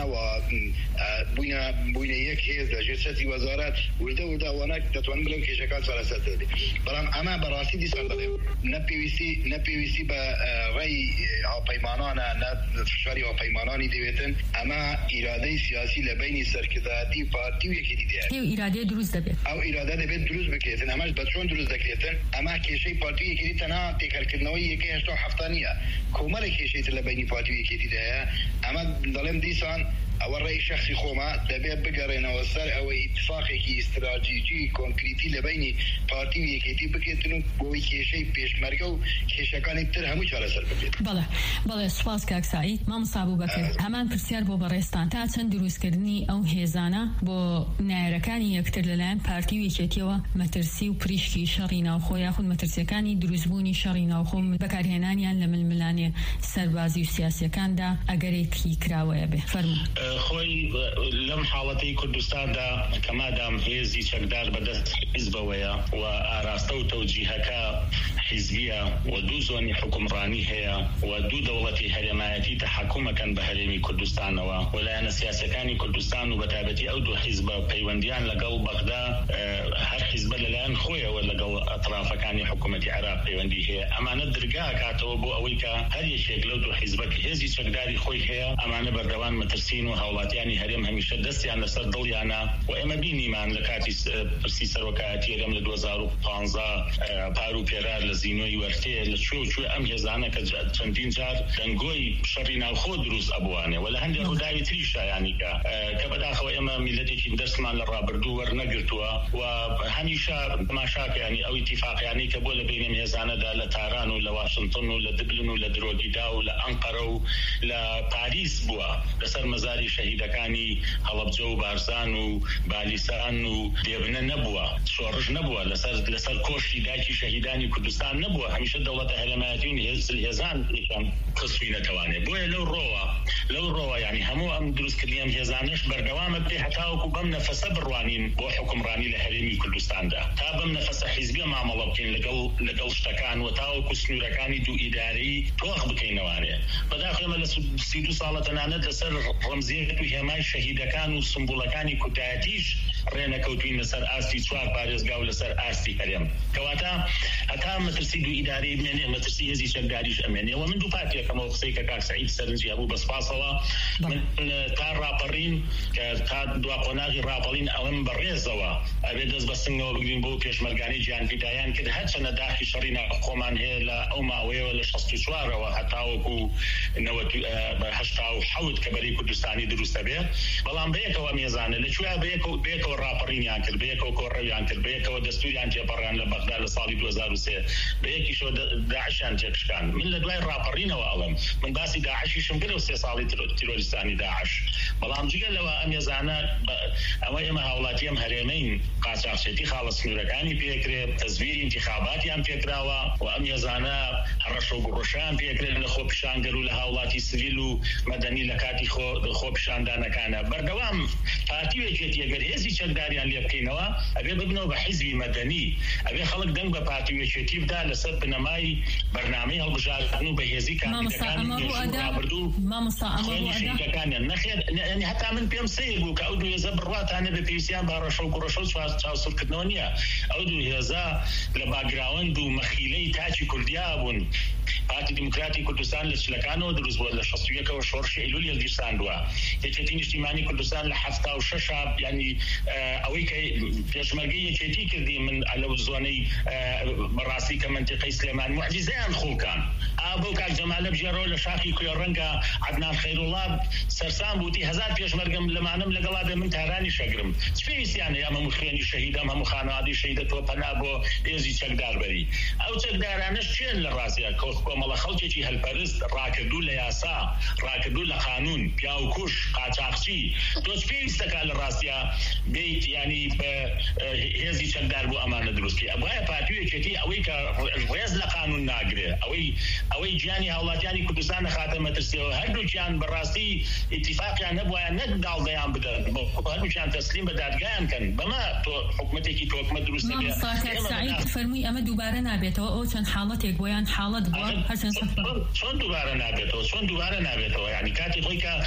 وبينا بينا يك هذا جلسة وزارات ولده ولده وانا تتوان بلو كيشكال ثلاثة دي برام أما براسي دي سنة نبي ويسي نبي ويسي برأي أو بيمانانا نفشاري أو بيماناني ديوتن أما إرادة سياسي لبيني سركزاتي بارتي ويكي دي هي إرادة دروز دبيت أو إرادة دبيت دروز بكيتن أما بتشون دروز دكيتن أما كيشي بارتي يكي دي تنا تكركنوي يكي هشتو حفتانية كومال كيشي تلا بيني بارتي كي ده اما ظلم ديسان اول رأي شخصي خوما دبي بقرنا وصار او اتفاقي كي استراتيجي كونكريتي لبيني بارتي كي بكيتنو بوي كيشي بيش مركو كيشكان تر همو چاره سر بكيت بله بله سپاس کاک سعید ما مصابو بکر همان پرسیار بو برستان تا چند دروس کردنی او هزانه بو نایرکانی یکتر للاین پارتی ویکتیوا مترسی و پریشکی شرینا و خویا خود مترسیکانی دروسبونی شرینا و خو بکارهنانیان لململانی سربازی و سیاسی کان دا اگری کی کراوه به فرمو خوي لم حالتي كردستان دا كما دام هيزي شقدار بدت حزبوية وآراستو توجيهك حزبية ودو زوني حكمراني هي ودو دولتي هرمايتي تحكم كان بهرمي كردستان ولا أنا سياسة كاني كردستان وبتابتي أو دو حزب بيونديان لقل بغداد هر حزب للان خويا ولا قل أطراف كاني حكومة عراق بيوندي هي أما ندرقا كاتو بو أويكا هل يشيك لو دو حزبك هيزي شقداري خوي هي أما نبردوان مترسين وهولاتياني هرم هميشه دستيان لسر دڵیانە و ئێمە بینیمان لە کاتی پرسی سەرۆکایەتی هەرێم لە دوو هەزار و پانزە پار و پێرار لە زینۆی وەرتێ لە کوێ کوێ ئەم هێزانە کە چەندین جار دەنگۆی شەڕی ناوخۆ دروست ئەبوانێ و لە هەندێک ڕووداوی تریشە یانی کە کە بەداخەوە ئێمە میلەتێکی دەستمان لە ڕابردوو وەرنەگرتووە و هەمیشە تەماشاکە یانی ئەو ئیتیفاقیانەی کە بۆ لە بینێم هێزانەدا لە تاران و لە واشنگتن و لە دبلن و لە درۆگیدا و لە ئەنقەرە و لە پاریس بووە لەسەر مەزاری شەهیدەکانی هەڵەبجە و بارزان و بالیسان و دێبنە نەبووە شۆڕژ نەبووە لەسەر لەسەر کۆشتی داکی شەهیدانی کوردستان نەبووە هەمیشە دەوڵەتە هەرێمایەتی و هێزان یەکەم قسمی نەتەوانێت بۆیە لەو ڕۆوە لەو ڕۆوە یعنی هەموو ئەم دروستکردنی ئەم هێزانش بەردەوامە بێ هەتاوەکو بەم نەفەسە بڕوانین بۆ حکومڕانی لە هەرێمی کوردستاندا تا بەم نەفەسە حیزبیە مامەڵە بکەین لەگەڵ لەگەڵ شتەکان و تاوەکو سنوورەکانی دوو ئیدارەی تۆخ بکەینەوانێ بەداخەوە ئێمە لە سی دو ساڵە تەنانەت لەسەر ڕەمزیەت و هێمای شەهیدەکان و سمبوڵەکانی کوردایەتیش ڕێنەکەوتوین لەسەر ئاستی چوار پارێزگا و لەسەر ئاستی هەرێم کەواتە هەتا مەترسی دوو ئیدارەی بمێنێ مەترسی هێزی چەکداریش ئەمێنێەوە من دوو پارتیەکەمەوە قسەی کە کاک سەعید سەرنجی هەبوو بەسپاسەوە من تا ڕاپەڕین کە تا دوا قۆناغی ڕاپەڵین ئەوەم بەڕێزەوە ئەبێ دەست بەسنگەوە بگرین بۆ پێشمەرگانەی گیانفیدایان کرد هەرچەنە داخی شەڕی ناوخۆمان هەیە لە ئەو ماوەیەوە لە شەست و چوارەوە هەتاوەکو هەشتا و حەوت کە بەری کوردستانی دروستە بێ بەڵام بەیەکەوە مێزانە لەکوێ بەیەکەوە ڕاپەڕینیان کرد بەیەکەوە کۆڕەویان کرد بەیەکەوە دەستوریان تێپەڕیان لە بەغدا لە ساڵی دوو هەزار و سێ بەیەکیشەوە داعشیان تێکشکان من لە دوای ڕاپەڕینەوە ئەڵێم من باسی داعشیشم کرد و سێ ساڵی تیرۆریستانی داعش بەڵام جگە لەوە ئەم هێزانە ئەوە ئێمە هاوڵاتی ئەم هەرێمەین قاچاقچێتی خاڵە سنوورەکانی پێکرێت تەزویری انتخاباتیان پێکراوە و ئەم هێزانە هەڕەشە و گوڕۆشیان پێکرێت لە خۆپیشاندەر و لە هاوڵاتی سیڤیل و مەدەنی لە کاتی خۆپیشاندانەکانە بەردەوام پارتی وێکێتی ئەگەر هێزی چەکداریان لێ بکەینەوە ئەبێ ببنەوە بە حیزبی مەدەنی ئەبێ خەڵک دەنگ بە پارتی وێکێتی بدا لەسەر بنەمای بەرنامەی هەڵبژاردن و بەهێزی کاندیدەکانیان نەخێر هەتا من پێم سەیر بوو کە ئەو دوو هێزە بڕواتانە بە پێویستیان بە ڕەشە و گوڕەشە و چاوسورکردنەوە نییە ئەو دوو هێزە لە باگراوەند و مەخیلەی تاچی کوردیا بوون پارتی دیموکراتی کوردستان لە چلەکانەوە دروست بووە لە شەست و یەکەوە شۆڕشی ئەیلولی هەڵگیرساندووە یەکێتی نیشتیمانی کوردستان لە هەفتا و شەشا ینی ئەوەی کە پێشمەرگەی یەکێتی کردی من لەو زۆنەی بەڕاستی کە منتیقەی سلێمان موعجیزەیان خۆیان خوڵکان ئابوو کاک جەمالە بژێڕۆ لە شاخی کوێڕەنگە عەدنان خەیروڵڵا سەرسام بوتی هەزار پێشمەرگەم لەمانم لەگەڵا بێ من تارانی شەگرم چ پێویستیانە ئەمە هەموو خوێنی شەهیدەم هەموو خانەوادی شەهیدە تۆ پەنا بۆ هێزی چەکداربەری ئەو چەکدارانەش چێن لە ڕاستیە کۆمەڵە خەڵکێکی هەلپەرست ڕاکردوو لە یاسا ڕاکردوو لە قانون پیاوکوش قاچاقچی تۆ چ پێویستەکە لە ڕاستیە بیت ینی بە هێزی چەکدار بۆ ئەمانە دروستکەی ئەوایە پارتویەکێتی ئەوەی کە ڕێز لە قانون ناگرێ ئەوەی ئەوەی گیانی هاوڵاتیانی کوردستان خاتە مەترسیەوە هەردووکیان بەڕاستی ئیتیفاقیان نەبووایە نەک داڵدەیان بدەن هەردووکیان تەسلیم بە دادگایان کەن بەما تۆ حکومەتێکی تۆکمە دروست سعید فەرمووی ئەمە دووبارە نابێتەوە ئەو چەند حاڵەتێک بۆیان حاڵەت بووە هەرچەند چۆن دووبارە نابێتەوە چۆن دووبارە نابێتەوە یعنی کاتی خۆی کە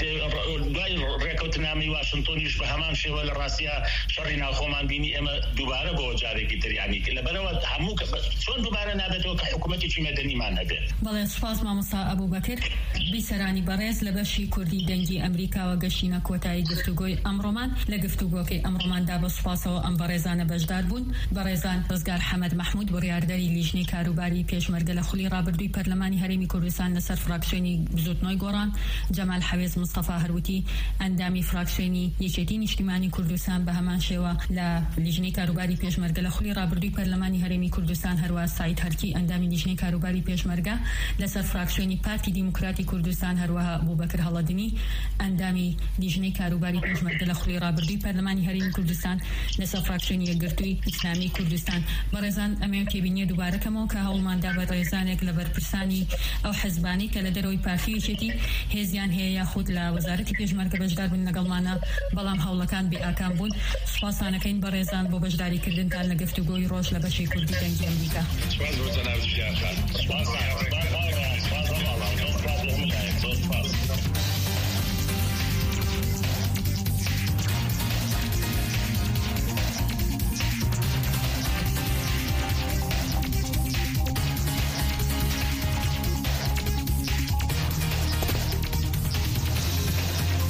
دوای ڕێکەوتنامەی واشنتۆنیش بە هەمان شێوە لە ڕاستیە شەڕی ناوخۆمان بینی ئێمە دووبارە بۆ جارێکی تریانی لەبەرەوە هەموو چۆن دووبارە نابێتەوە کە حکومەتێکی مەدەنیمان هەبێت. بەڵێ سوپاس مامۆستا ئەبوبەکر بیسەرانی بەڕێز لە بەشی کوردی دەنگی ئەمریکاوە گەشتینە کۆتایی گفتوگۆی ئەمڕۆمان لە گفتوگۆکەی ئەمڕۆماندا بە سوپاسەوە ئەم بەڕێزانە بەشدار بوون. بەڕێزان ڕزگار حەمەد مەحموود بڕیاردەری لیژنەی کاروباری پێشمەرگە لە خولی ڕابردووی پەرلەمانی هەرێمی کوردستان لەسەر فراکسیۆنی زوتنۆی گۆڕان، جەمال حەوێز مستەفا هەروتی ئەندامی فراکسیۆنی یەکێتی نیشتیمانی کوردستان بە هەمان شێوە لە لیژنەی کاروباری پێشمەرگە لە خولی ڕابردووی پەرلەمانی هەرێمی کوردستان هەروە سعید هەرکی ئەندامی لیژنەی کاروباری پێشمەرگە لەسەر فراکسیۆنی پارتی دیموکراتی کوردستان هەروەها ئەبوبەکر هەڵەدنی ئەندامی لیژنەی کاروباری پێشمەرگە لە خولی ڕابردووی پەرلەمانی هەرێمی کوردستان لەسەر فراکسیۆنی یەکگرتووی ئیسلامی کوردستان. بەڕێزان ئەمێ تێبینیە دووبارەکەمەوە کە هەوڵماندا بە ڕێزانێک لە بەرپرسانی ئەو حەزبانی کە لە دەرەوەی پارتیەکێتی هێزیان هەیە یاخود لە وەزارەتی پێشمەرگە بەشدار بوون لەگەڵمانە بەڵام هەوڵەکان بێ ئاکام بوون. سوپاسانەکەین بەڕێزان بۆ بەشداریکردنتان لە گفتوگۆی ڕۆژ لە بەشی کوردی دەنگی ئەمریکا. سپاس بۆ جەناب